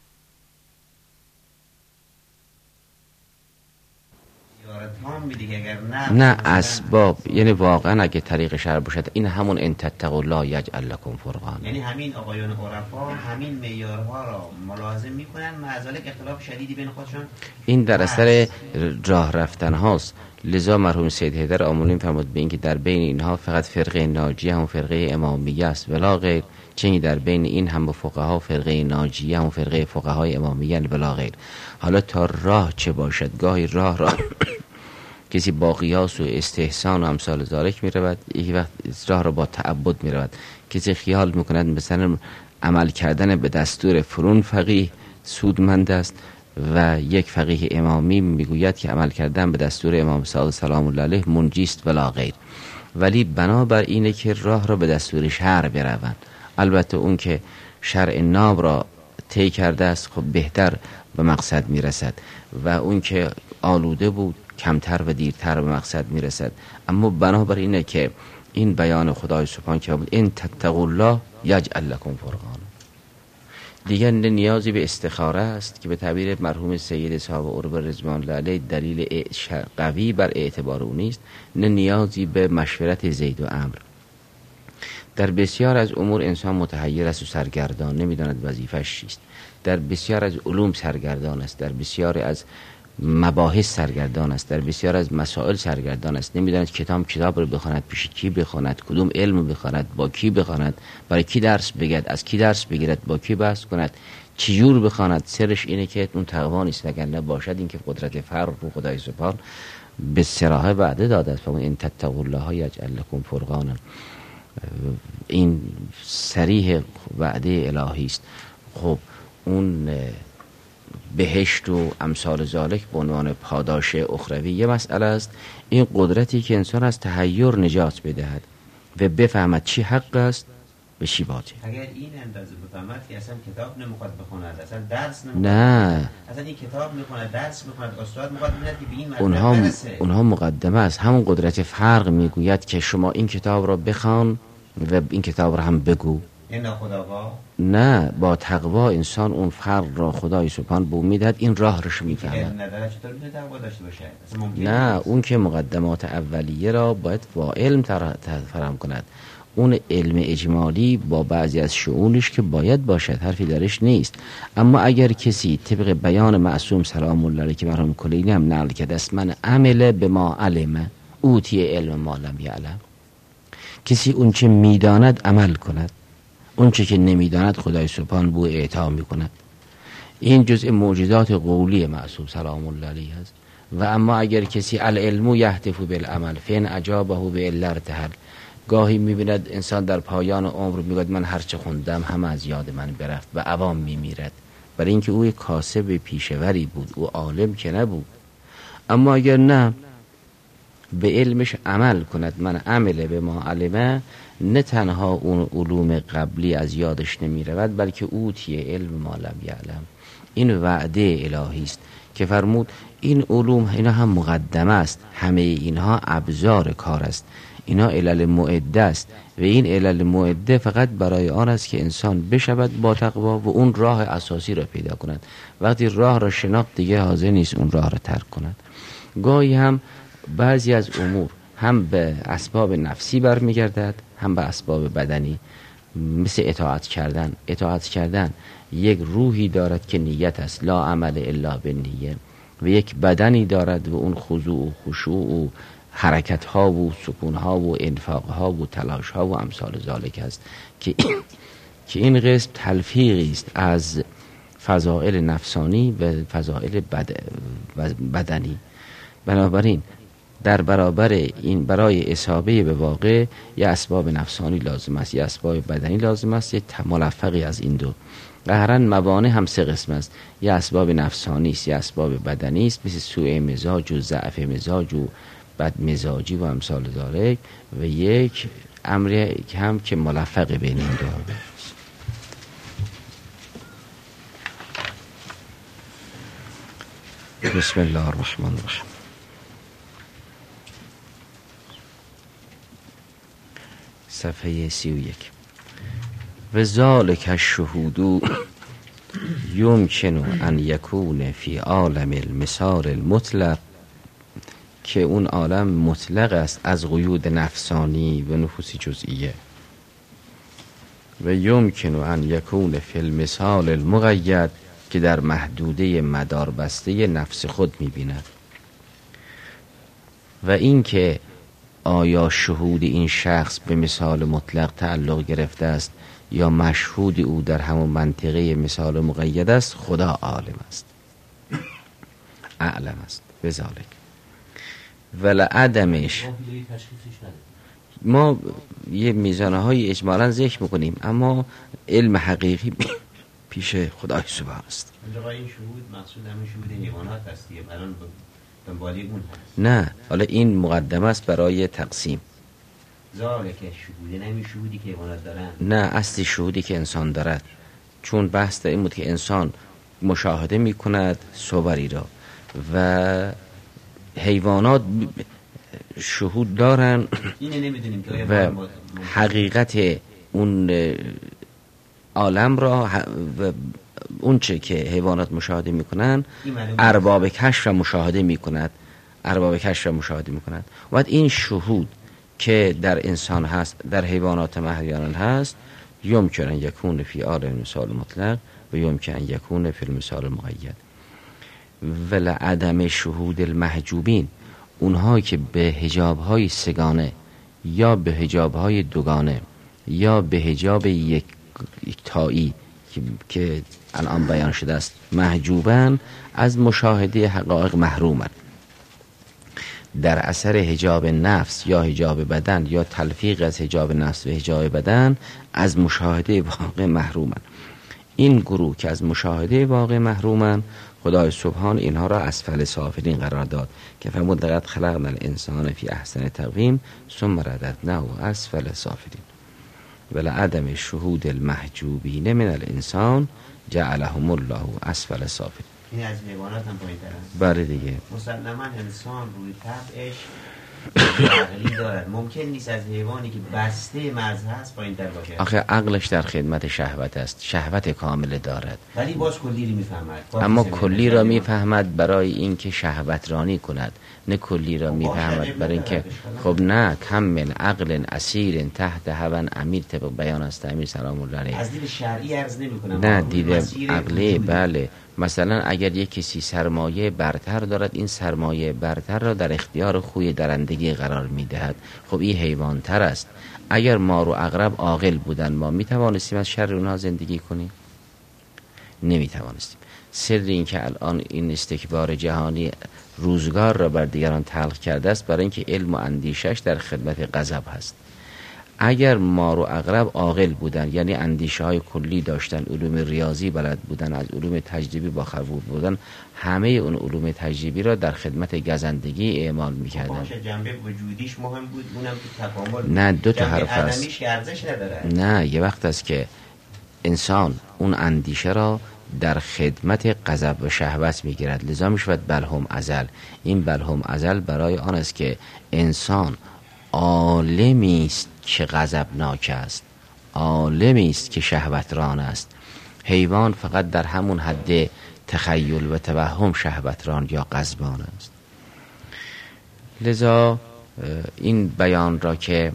نه اسباب، یعنی واقعا اگه طریق شر باشد این همون ان تتقوا الله یجعل لکم فرقان، یعنی همین آقایان عرفا همین معیارها را ملاحظه میکنن، مع ذلک اختلاف شدیدی بین خودشون این در اثر راه رفتن هاست. لذا مرحوم سید حیدر آموزی فرمود به این که در بین اینها فقط فرقه ناجیه هم فرقه امامیه است ولا غیر، چنین در بین این هم فقها فرقه ناجیه هم فرقه فقهای امامیه ولا غیر. حالا تا راه چه باشد، گاهی راه را کسی با قیاس و استحسان و امثال ذالک می رود، یک وقت راه را با تعبد می رود. کسی خیال می کند مثلا عمل کردن به دستور فرون فقیه سودمند است و یک فقیه امامی میگوید که عمل کردن به دستور امام صادق سلام الله علیه منجیست ولا غیر. ولی بنابر اینه که راه را به دستور شرع بروند. البته اون که شرع ناب را طی کرده است خب بهتر به مقصد میرسد و اون که آلوده بود کمتر و دیرتر به مقصد میرسد. اما بنابر اینه که این بیان خدای سبحان که بود ان تتقوا الله یجعل لکم فرقان، دیگر نیازی به استخاره است که به تعبیر مرحوم سید صاحب عرب رضوان الله علیه دلیل قوی بر اعتبار او نیست، نه نیازی به مشورت زید و عمرو. در بسیار از امور انسان متحیر است و سرگردان، نمیداند وظیفش چیست. در بسیار از علوم سرگردان است، در بسیار از مباحث سرگردان است، در بسیار از مسائل سرگردان است. نمیداند کتاب رو بخواند، پیش کی بخواند، کدوم علم بخواند، با کی بخواند، برای کی درس بگیرد، از کی درس بگیرد، با کی بحث کند، چجور بخواند. سرش اینه که اون تقوا نیست، وگرنه باشد این که قدرت فرق رو خدای سبحان به صراحه وعده داده است. ان تتقوا الله یجعل لکم فرقانا، این صریح وعده الهی است. خب اون بهشت و امثال ذالک به عنوان پاداش اخروی یه مسئله است. این قدرتی که انسان از تحیر نجات بدهد و بفهمد چی حق است و چی باطل. اگر این اندازه بفهمد که اصلا کتاب نمیخواد بخوند، اصلا درس نمیخواد، نه اصلا این کتاب میخواد، درس میخواد، استاد میخواد ببیند که به این مطلب برسه. اونها مقدمه است. همون قدرت فرق میگوید که شما این کتاب را بخوان و این کتاب را هم بگو. این ناخودآگاه نه، با تقوا انسان اون فرق را خدای سبحان به میدهد، این راه روش میفهمد. نداره چطور میتونه تقوا داشته باشه؟ نه، اون که مقدمات اولیه را باید با علم فراهم کند. اون علم اجمالی با بعضی از شؤونش که باید باشد، حرفی درش نیست. اما اگر کسی طبق بیان معصوم سلام الله علیه که مرحوم کلینی هم نقل کرده است، من عمل به ما علم اوتی علم ما لم یعلم، کسی اون چه میداند عمل کند، اون چه که نمیداند خدای سبحان بو اعطا میکند. این جزء معجزات قولی معصوم سلام الله علیه است. و اما اگر کسی العلم یهتف بالعمل فین اجابه به الا ارتحل، گاهی میبیند انسان در پایان عمر میگوید من هرچه خوندم همه از یاد من برفت و عوام میمیرد، برای اینکه او کاسب پیشوری بود، او عالم که نبود. اما اگر نه به علمش عمل کند، من عمل به ما علمه، نه تنها اون علوم قبلی از یادش نمی رود، بلکه اوتی علم ما لم یعلم، این وعده الهی است که فرمود این علوم اینا هم مقدمه است، همه اینها ابزار کار است، اینا علل معده است و این علل معده فقط برای آن است که انسان بشود با تقوا و اون راه اساسی را پیدا کند. وقتی راه را شناخت دیگه حاضر نیست اون راه را ترک کند. گاهی هم بعضی از امور هم به اسباب نفسی برمیگردد هم به اسباب بدنی، مثل اطاعت کردن یک روحی دارد که نیت است، لا عمل الا بالنیه، و یک بدنی دارد و اون خضوع و خشوع و حرکت ها و سکون ها و انفاق ها و تلاش ها و امثال ذالک است که این قسم تلفیقی است از فضائل نفسانی و فضائل بدنی. بنابراین در برابر این برای اصابه به واقع یا اسباب نفسانی لازم است یا اسباب بدنی لازم است، یک ملفقی از این دو. قهرن موانع هم سه قسم است، یا اسباب نفسانی است یا اسباب بدنی است، مثل سوء مزاج و ضعف مزاج و بد مزاجی و امثال ذالک، و یک امر هم که ملفق بین این دو. بسم الله الرحمن الرحیم. صفحه 31. و ذالک الشهود یمکن ان یکون فی عالم المثال المطلق، که اون عالم مطلق است از قیود نفسانی و نفوس جزئیه، و یمکن ان یکون فی المثال المقید، که در محدوده مدار بسته نفس خود می‌بیند. و این که آیا شهود این شخص به مثال مطلق تعلق گرفته است یا مشهود او در همون منطقه مثال مقید است، خدا عالم است، اعلم است بذالک. ولی عدمش ما یه میزانه های اجمالا ذکر میکنیم، اما علم حقیقی پیش خدای سبحان است. این شهود مقصود همین شهود حیوانات است دیگه، الان دنبالی اون هست. نه، حالا این مقدمه است برای تقسیم. ذالک شهود، نه این شهودی که حیوانات دارن، نه، اصلی شهودی که انسان دارد. چون بحث در این بود که انسان مشاهده میکند صوری را و حیوانات شهود دارن و حقیقت اون عالم را و اون چه که حیوانات مشاهده میکنن ارباب کشف را مشاهده میکند، و این شهود که در انسان هست در حیوانات مهیانان هست، یمکن ان یکون فی عالم مثال مطلق و یمکن ان یکون فی المثال المقید. ولی عدم شهود المحجوبین، اونهایی که به حجاب‌های سگانه یا به حجاب‌های دوگانه یا به حجاب یک تایی که الان بیان شده است محجوبن، از مشاهده حقایق محرومن. در اثر حجاب نفس یا حجاب بدن یا تلفیق از حجاب نفس و حجاب بدن از مشاهده واقع محرومن. این گروه که از مشاهده واقع محرومن، خدای سبحان اینها را اسفل سافلین قرار داد که فرمود لقد خلقنا الانسان فی احسن تقویم ثم رددناه اسفل سافلین. ولی عدم شهود المحجوبین من الانسان جعلهم الله اسفل سافلین. این از حیوانات هم پایین ترن. بله دیگه. مسلما انسان روی طبعش عقلی دارد، ممکن نیست از حیوانی که بسته مرز هست پایین تر باشه. آخه عقلش در خدمت شهوت است، شهوت کامل دارد، ولی باز کلی رو میفهمد. اما کلی را میفهمد برای اینکه شهوت رانی کند، نه کلی را میفهمد برای اینکه خب نه کمل عقل اسیر تحت هوا امیر طبق بیان است امیر سلام الله علیه. از دید شرعی عرض نمی‌کنم، نه دیده عقلی. بله، مثلا اگر یک کسی سرمایه برتر دارد، این سرمایه برتر را در اختیار خوی درندگی قرار میدهد، خب این حیوان تر است. اگر مار و عقرب عاقل بودن ما میتوانستیم از شر اونها زندگی کنیم؟ نمیتوانستیم. سر این که الان این استکبار جهانی روزگار را بر دیگران تلخ کرده است برای اینکه علم و اندیشش در خدمت غضب هست. اگر مار و عقرب عاقل بودن، یعنی اندیشه های کلی داشتن، علوم ریاضی بلد بودن، از علوم تجربی باخبر بودن، همه اون علوم تجربی را در خدمت گزندگی اعمال میکردن. باشه جنبه وجودیش مهم بود، اونم که تکامل. نه، دو تا حرف هست. ارزش نداره. نه، یه وقت است که انسان اون اندیشه را در خدمت غضب و شهوت میگیرد، لذا میشود بلهم ازل. این بلهم ازل برای آن است که انسان عالمی است که غضبناک است، عالمی است که شهوتران است. حیوان فقط در همون حد تخیل و توهم شهوتران یا غضبان است. لذا این بیان را که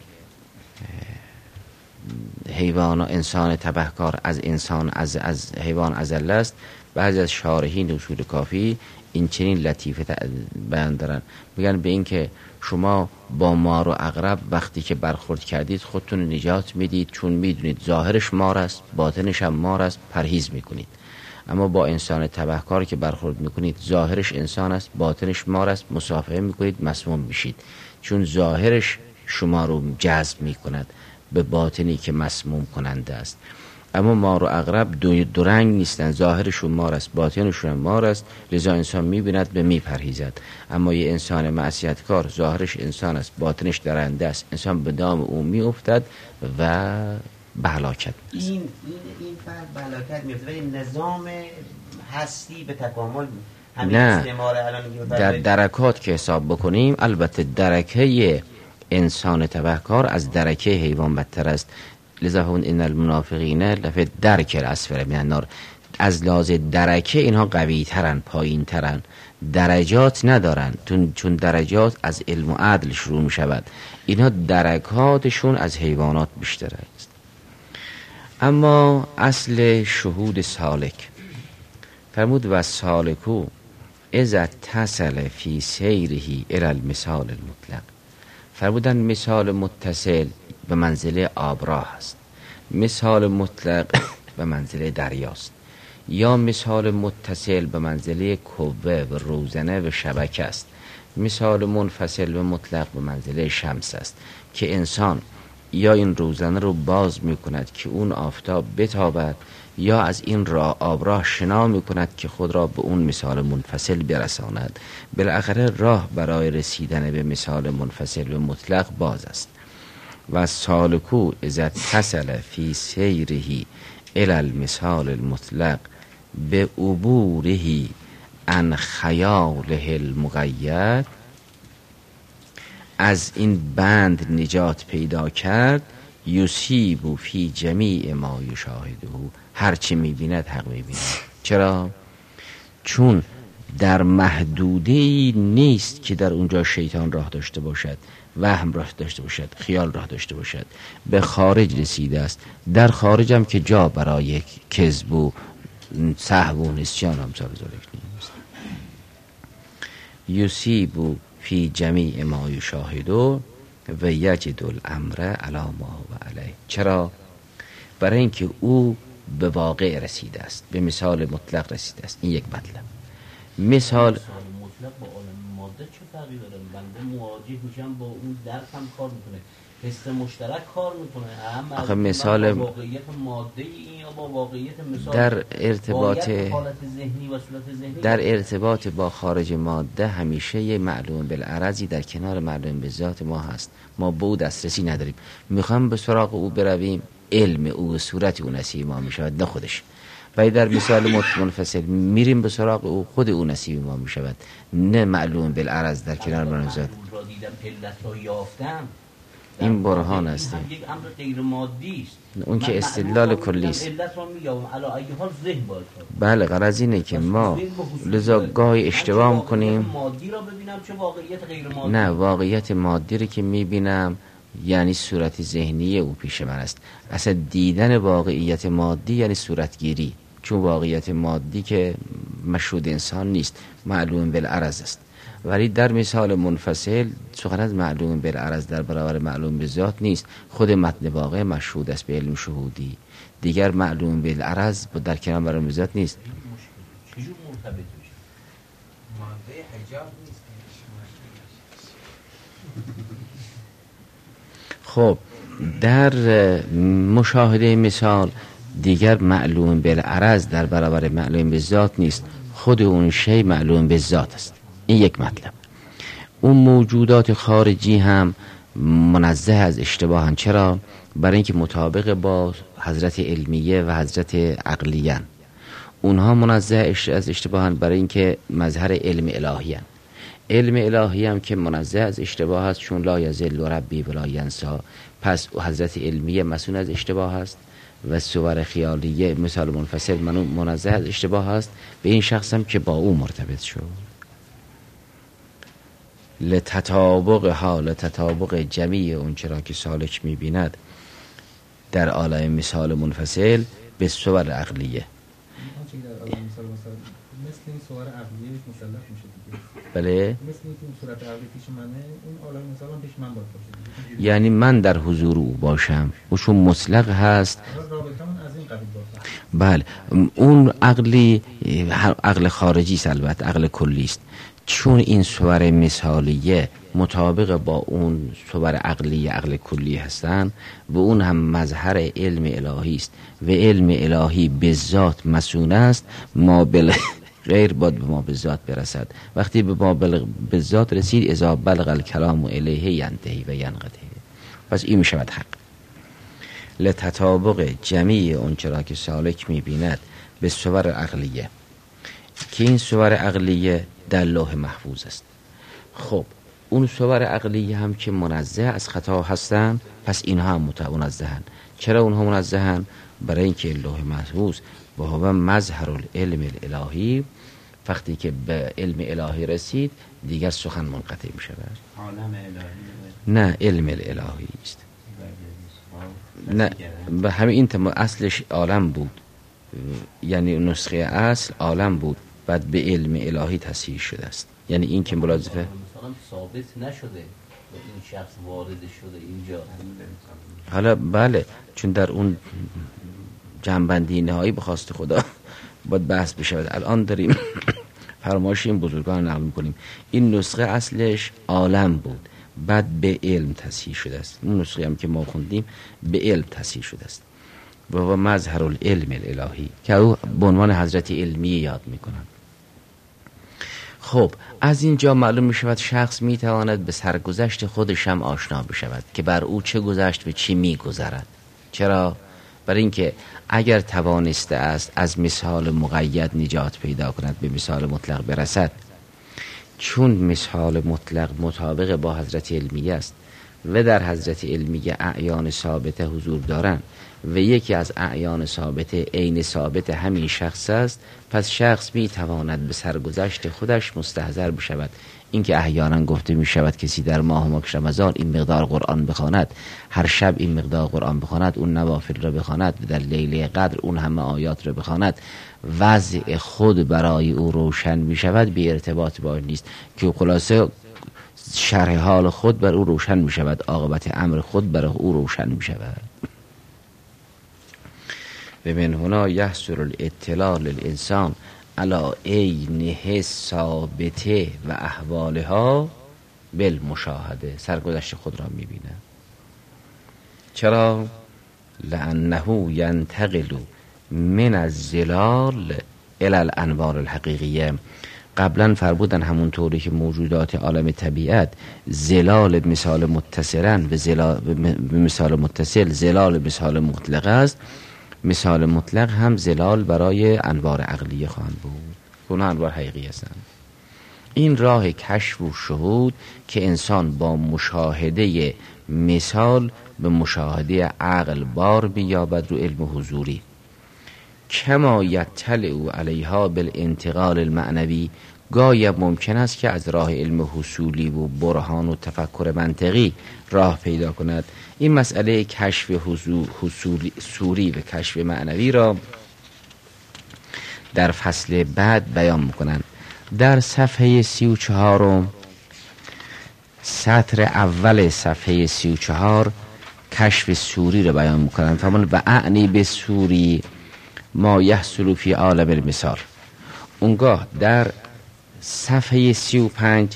حیوان و انسان تبهکار از انسان از حیوان اذل است، بعضی از شارحین اصول کافی این چنین لطیفه بیان دارن، میگن به این که شما با مار و عقرب وقتی که برخورد کردید خودتون نجات میدید، چون میدونید ظاهرش مار است باطنش هم مار است، پرهیز میکنید. اما با انسان تبهکار که برخورد میکنید ظاهرش انسان است باطنش مار است، مصافحه میکنید مسموم میشید، چون ظاهرش شما رو جذب میکند به باطنی که مسموم کننده است. اما مار و عقرب دو رنگ نیستن، ظاهرشون مار است باطنشون مار است، لذا انسان میبیند به میپرهیزد. اما یه انسان معصیتکار ظاهرش انسان است باطنش درنده است، انسان به دام او میافتد و به هلاکت. این فرق به هلاکت میفته، ولی نظام هستی به تکامل نه. در درکات که حساب بکنیم البته درکه انسان تبهکار از درکه حیوان بدتر است. لذا هون ان المنافقین لفی درک الاسفل من النار، از لحاظ درکه اینها قوی ترن پایین ترن، درجات ندارن، چون درجات از علم و عدل شروع می شود، اینها درکاتشون از حیوانات بیشتر است. اما اصل شهود سالک فرمود و سالکو اذا اتصل فی سیره الی المثال المطلق. فرمودن مثال متصل به منزله آبراه است، مثال مطلق به منزله دریاست، یا مثال متصل به منزله کوه و روزنه و شبکه است، مثال منفصل و مطلق به منزله شمس است که انسان یا این روزنه رو باز می کند که اون آفتاب بتابد، یا از این راه آبراه شنا می کند که خود را به اون مثال منفصل برساند. بالاخره راه برای رسیدن به مثال منفصل و مطلق باز است. و سالکو اذا اتصل فی سیره الی المثال المطلق به عبوره عن خیاله المقید، از این بند نجات پیدا کرد، یصیب فی جمیع ما یشاهده، هرچی میبیند حق میبیند. چرا؟ چون در محدوده‌ای نیست که در اونجا شیطان راه داشته باشد، وهم راه داشته باشد، خیال راه داشته باشد، به خارج رسیده است. در خارج هم که جا برای کذب و سهو و نسیان هم سال ذالک نیست. یصیب فی جمیع ما یشاهده و یجد الامر علی ما هو علیه. چرا؟ برای اینکه او به واقع رسیده است، به مثال مطلق رسیده است. این یک مطلب. مثال مطلق با عالم ماده چه فرقی داره؟ بنده مواجه میشم با اون درکم کار میکنه، حس مشترک کار میکنه. آخه مثال با واقعیت ماده یا با واقعیت مثال در ارتباط حالت ذهنی و صورت ذهنی، در ارتباط با خارج ماده همیشه یه معلوم بالعرضی در کنار معلوم به ذات ما هست، ما به او دسترسی نداریم. میخوام به سراغ او برویم، علم او و صورت او نصیب ما میشود، نه خودش. ولی در مثال منفصل میریم به سراغ او، خود او نصیب ما میشود، نه معلوم بالعرض در کنار معلوم ذات. را دیدم علت را یافتم، این برهان است. یک امر غیر مادی است. اون که استدلال کلی است. علت را میگم علی ای حال ذهن باید. بله، غرض اینه که ما لذا گاهی اشتباه میکنیم. مادی را ببینم چه واقعیت غیر مادی؟ نه، واقعیت مادی رو که میبینم یعنی صورت ذهنی او پیش من است. اصلا دیدن واقعیت مادی یعنی صورتگیری، چون واقعیت مادی که مشهود انسان نیست، معلوم بالعرض است. ولی در مثال منفصل سخن از معلوم بالعرض در برابر معلوم به ذات نیست، خود متن واقع مشهود است به علم شهودی، دیگر معلوم بالعرض در کنار معلوم به ذات نیست. چجور مرتبط میشه؟ ماده حجاب نیست. خب در مشاهده مثال دیگر معلوم بالعرض در برابر معلوم به ذات نیست، خود اون شی معلوم به ذات است. این یک مطلب. اون موجودات خارجی هم منزه از اشتباهن. چرا؟ برای اینکه مطابق با حضرت علمیه و حضرت عقلیه. اونها منزه از اشتباهن، برای اینکه مظهر علم الهی هن. علم الهی هم که منزه از اشتباه هست، چون لا یضل ربی ولا ینسا، پس حضرت علمیه مسئول از اشتباه هست و صور خیالیه مثال منفصل منزه از اشتباه هست. به این شخص هم که با او مرتبط شد، لتطابق جمیع اون چرا که سالک میبیند در عالم مثال منفصل به صور عقلیه. مثل این صور عقلیه مسلط میشه دیگه. بله، مثل این که صورت عقلی پیش منه، اون عالم مثال هم پیش من باید باشه دیگه. یعنی من در حضور او باشم، او چون مطلق هست. رابطمون از این قبیل باشه. بله، اون عقلی عقل خارجی است، البته عقل کلی است. چون این صور مثالیه مطابق با اون صور عقلی عقل کلی هستن و اون هم مظهر علم الهی است و علم الهی به ذات مسئول است، ما غیر باید به ما به ذات برسد. وقتی به ما به ذات رسید، اذا بلغ الکلام الیه ینتهی و ینقطع. پس این میشود حق. لتطابق جمیع اون چرا که سالک میبیند به صور عقلیه، که این صور عقلیه در لوح محفوظ است. خب اون صور عقلیه هم که منزه از خطا هستن، پس اینها هم منزهن. چرا اونها منزهن؟ برای اینکه لوح محفوظ و هو مظهر العلم الالهی، وقتی که به علم الهی رسید دیگر سخن منقطع می شود. عالم الهی نه، علم الالهی است. نه، به همین این اصلش عالم بود، یعنی نسخه اصل عالم بود، بعد به علم الهی تصحیح شده است. یعنی این که ملازفه مثلا ثابت نشده و این شخص وارد شده اینجا. حالا بله، چون در اون جنبندی نهایی به خواست خدا باید بحث بشود. الان داریم فرمایش این بزرگان نقل میکنیم. این نسخه اصلش عالم بود، بعد به علم تصحیح شده است. اون نسخه هم که ما خوندیم به علم تصحیح شده است و مظهر العلم الالهی که او به عنوان حضرت علمیه یاد میکنن. خب از اینجا معلوم می شود شخص می تواند به سرگذشت خودش هم آشنا بشود که بر او چه گذشت و چی می گذرد. چرا؟ برای اینکه اگر توانسته است از مثال مقید نجات پیدا کند به مثال مطلق برسد، چون مثال مطلق مطابق با حضرت علمیه است و در حضرت علمیه اعیان ثابته حضور دارند و یکی از اعیان ثابته عین ثابت همین شخص است، پس شخص می تواند به سرگذشت خودش مستحضر بشود. اینکه احیانا گفته می شود کسی در ماه مبارک رمضان این مقدار قرآن بخواند، هر شب این مقدار قرآن بخواند، اون نوافل را بخواند، در لیله قدر اون همه آیات را بخواند، وضع خود برای او روشن می شود، بی ارتباط با نیست که خلاصه شرح حال خود بر او روشن می شود، عاقبت امر خود بر او روشن می شود. و من هنا یحصل الاطلاع للانسان علی عینه ثابته و احوالها بالمشاهده. سرگذشت خود را می بیند. چرا؟ لانه ینتقل من الظلال الی الانوار الحقیقیه. قبلا فرمودن همونطوری که موجودات عالم طبیعت زلال مثال متصلن و مثال متصل زلال مثال مطلق است، مثال مطلق هم زلال برای انوار عقلیه خواهند بود، اونها انوار حقیقی هستند. این راه کشف و شهود که انسان با مشاهده مثال به مشاهده عقل بار بیابد رو علم حضوری. کما یطلع علیها بالانتقال المعنوی. گاهی ممکن است که از راه علم حصولی و برهان و تفکر منطقی راه پیدا کند. این مسئله کشف حصولی و کشف معنوی را در فصل بعد بیان میکنند. در صفحه 34 سطر اول صفحه 34 کشف سوری را بیان میکنند. فرمان و اعنی به سوری ما یحصل فی عالم المثال. اونگاه در صفحه 35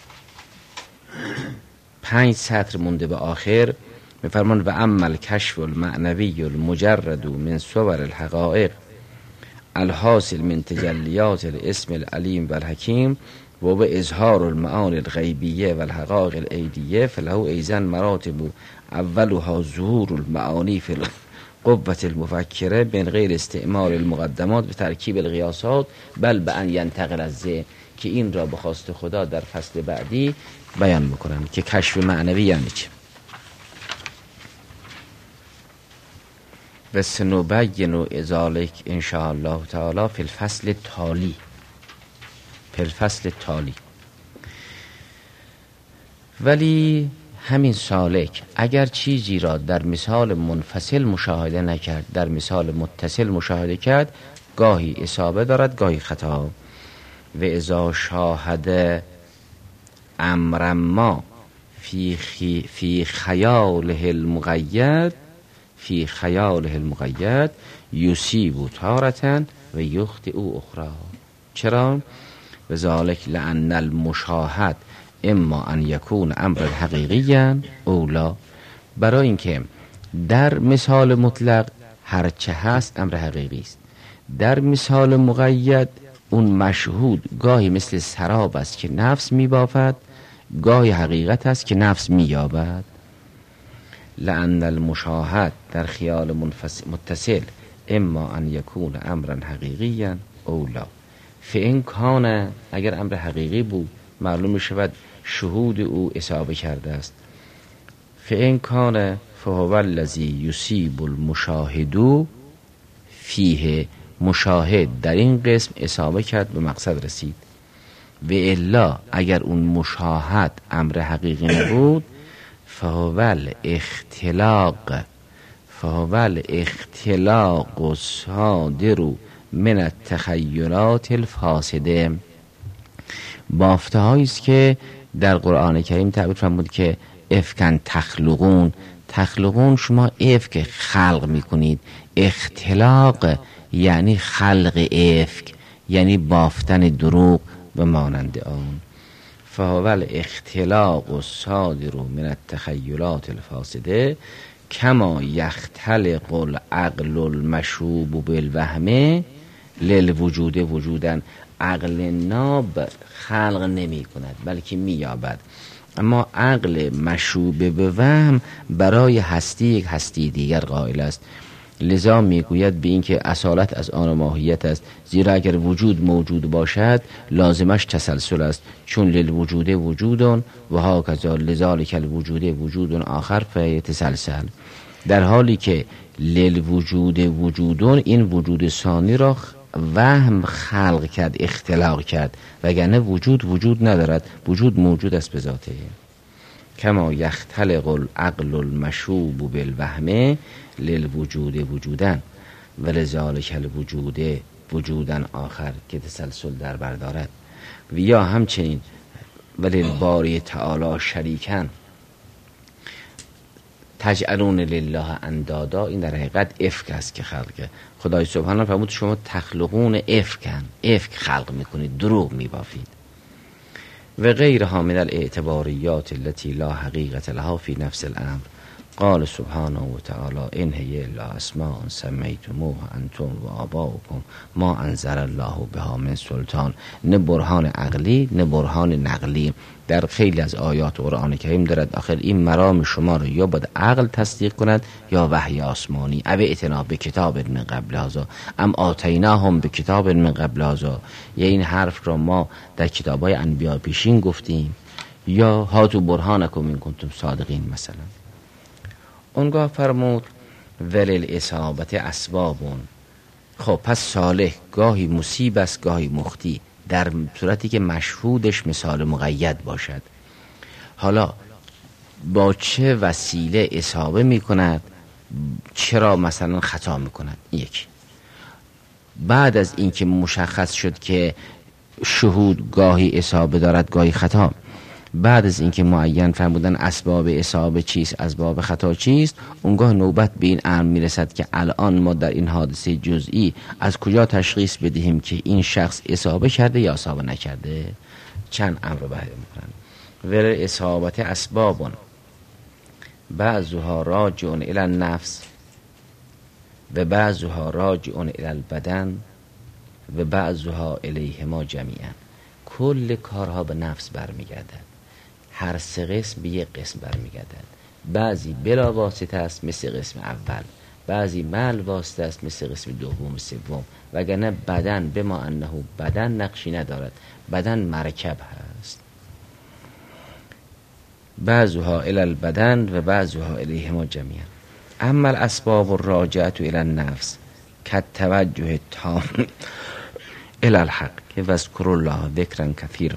5 سطر مونده به آخر میفرمان و عمل کشف المعنوی المجرد من صور الحقائق الحاصل من تجلیات الاسم العلیم و الحکیم و به اظهار المعانی الغیبیه و الحقائق الایدیه فله ایزن مراتب اولها ظهور المعانی فی قوت المفکره من غیر استعمال المقدمات به ترکیب القیاسات بل به ان ینتقل از ذهن، که این را به خواست خدا در فصل بعدی بیان میکنن که کشف معنوی یعنی چه. و سنبین ذلک ان شاء الله تعالی فی الفصل تالی. فی الفصل تالی. ولی همین سالک اگر چیزی را در مثال منفصل مشاهده نکرد، در مثال متصل مشاهده کرد، گاهی اصابه دارد گاهی خطا. و اذا شاهد امر ما فی خیاله المقید یصیب تارة و یخطئ اخرى. چرا؟ و ذلک لان المشاهد اما ان یکون امر حقیقی اولا، برای اینکه در مثال مطلق هرچه هست امر حقیقی است، در مثال مقید اون مشهود گاهی مثل سراب است که نفس میبافد، گاهی حقیقت است که نفس مییابد. لأن المشاهد در خیال متصل اما ان یکون امرا حقیقیا اولا. فإن کان، اگر امر حقیقی بود معلوم شود شهود او اصابه کرده است. فإن کان فهو الذی یصیب المشاهد فیه، مشاهد در این قسم اصابه کرد به مقصد رسید. و الا اگر اون مشاهد امر حقیقی نبود فهو الاختلاق الصادر من التخیلات الفاسده. بافته هایی است که در قرآن کریم تعبیر فرمود که افکن تخلقون شما افک خلق میکنید، اختلاق یعنی خلق افک، یعنی بافتن دروغ و مانند آن. فهو الاختلاق الصادر من التخیلات الفاسده کما یختلق العقل المشوب بالوهم للوجود وجودن. عقل ناب خلق نمی کند بلکه می یابد، اما عقل مشوب به وهم برای هستی یک هستی دیگر قائل است. لذا میگوید به این که اصالت از آن ماهیت است، زیرا اگر وجود موجود باشد لازمش تسلسل است، چون للوجود وجودون و هاکذا لذالک الوجود وجودون آخر فیتسلسل. در حالی که للوجود وجودون این وجود ثانی را وهم خلق کرد، اختلاق کرد، وگرنه وجود ندارد، وجود موجود است به ذاته. کما یختلق العقل المشوب بالوهم للوجود وجودن و لذالک الوجود وجودن آخر که تسلسل در بردارد. و یا همچنین وللباری تعالی شریکن تجعلون لله اندادا، این در حقیقت افک است که خلقه. خدای سبحانه فرمود شما تخلقون افک خلق میکنید، دروغ میبافید. و غیرها من الاعتباریات التي لا حقیقت لها فی نفس الامر. قال سبحانه و تعالی ان هی الا اسماء سمیتموها انتم و آباؤکم ما انزل الله بها من سلطان. نه برهان عقلی نه برهان نقلی. در خیلی از آیات قرآن کریم دارد آخر این مرام شما رو یا باید عقل تصدیق کند یا وحی آسمانی. او ائتنا به کتاب من قبل هذا ام آتیناهم به کتاب من قبل هذا، یا این حرف را ما در کتاب‌های انبیا پیشین گفتیم، یا هاتو برهانکم ان کنتم صادقین مثلا. اونگاه فرمود ولل اصابت اسبابون. خب پس صالح گاهی مصیب است گاهی مخطی، در صورتی که مشهودش مثال مقید باشد. حالا با چه وسیله اصابه می کند، چرا مثلا خطا می کند؟ یک، بعد از اینکه مشخص شد که شهود گاهی اصابه دارد گاهی خطا، بعد از اینکه معین فرمودن اسباب اصابه چیست اسباب خطا چیست، اونگاه نوبت به این امر میرسد که الان ما در این حادثه جزئی از کجا تشخیص بدهیم که این شخص اصابه کرده یا اصابه نکرده. چند امر رو بیان میکنن. ول اصابت اسبابون بعضها راجع الی النفس و بعضها راجع الی البدن و بعضها الیهما جمیعا. کل کارها به نفس برمیگردد، هر سه قسم به یک قسم برمیگردد. بعضی بلا واسطه است مثل قسم اول، بعضی محل واسطه است مثل قسم دوم سوم، وگرنه بدن به ما انه بدن نقشی ندارد، بدن مرکب هست، بعضها الی البدن و بعضها الیهما جمیعا. اما الاسباب الراجعه الی النفس کالتوجه تام الی الحق که واذکر الله ذکرا کثیرا.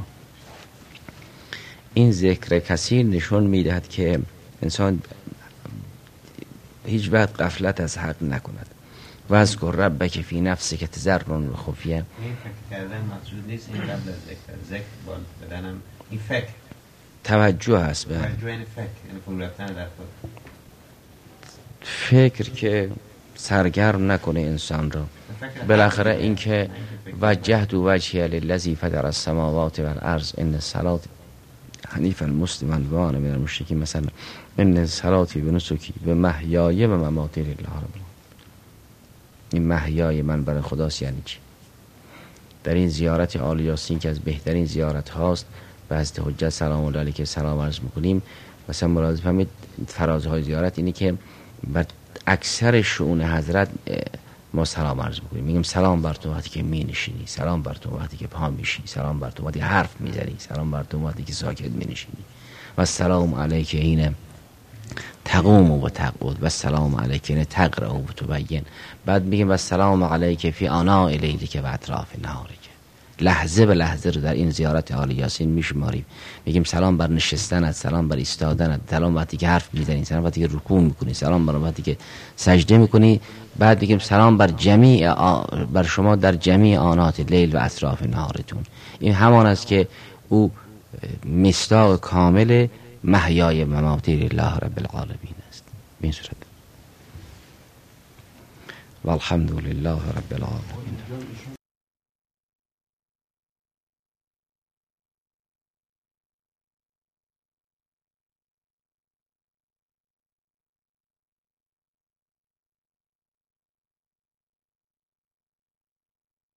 این ذکر کثیر نشون میدهد که انسان هیچ وقت غفلت از حق نکند. واذکر ربک فی نفسک تضرعا و خفیه. این فکر کردن مقصود نیست، این قبل از ذکر با بدنم این فکر توجه هست به توجه، یعنی فکر، یعنی فرو رفتن در خود، فکر که سرگرم نکنه انسان را. بالاخره این که وجهت وجهی للذی فطر السماوات والارض ان الصلاة حنیفا مسلما و انا من المشرکین، مثلا ان صلاتی و نسکی و محیای و مماتی لله رب العالمین. این محیای من برای خداست یعنی چی؟ در این زیارت آل یاسین که از بهترین زیارت هاست و حضرت حجت سلام الله علیه که سلام عرض میکنیم، مثلا ملاحظه فهمید فرازهای زیارت اینی که بر اکثر شؤون حضرت ما سلام عرض میکنیم، میگیم سلام بر تو وقتی که می نشینی، سلام بر تو وقتی که پا میشی، سلام بر تو وقتی حرف میزنی، سلام بر تو وقتی که ساکت می نشینی، و سلام علیک حین تقوم و تقعد و سلام علیک حین تقرأ و تبین. بعد میگیم و سلام علیک فی آناء لیلک و اطراف نهارک. لحظه به لحظه رو در این زیارت آل یاسین میشماریم، میگیم سلام بر نشستنت، سلام بر ایستادنت، سلام وقتی که حرف میزنی، سلام وقتی که رکوع میکنی، سلام بر وقتی که سجده میکنی. بعد میگیم سلام بر بر شما در جمیع آنات لیل و اطراف نهارتون. این همان است که او مصداق کامل محیای مماتی لله رب العالمین است. به این صورت والحمد لله رب العالمین.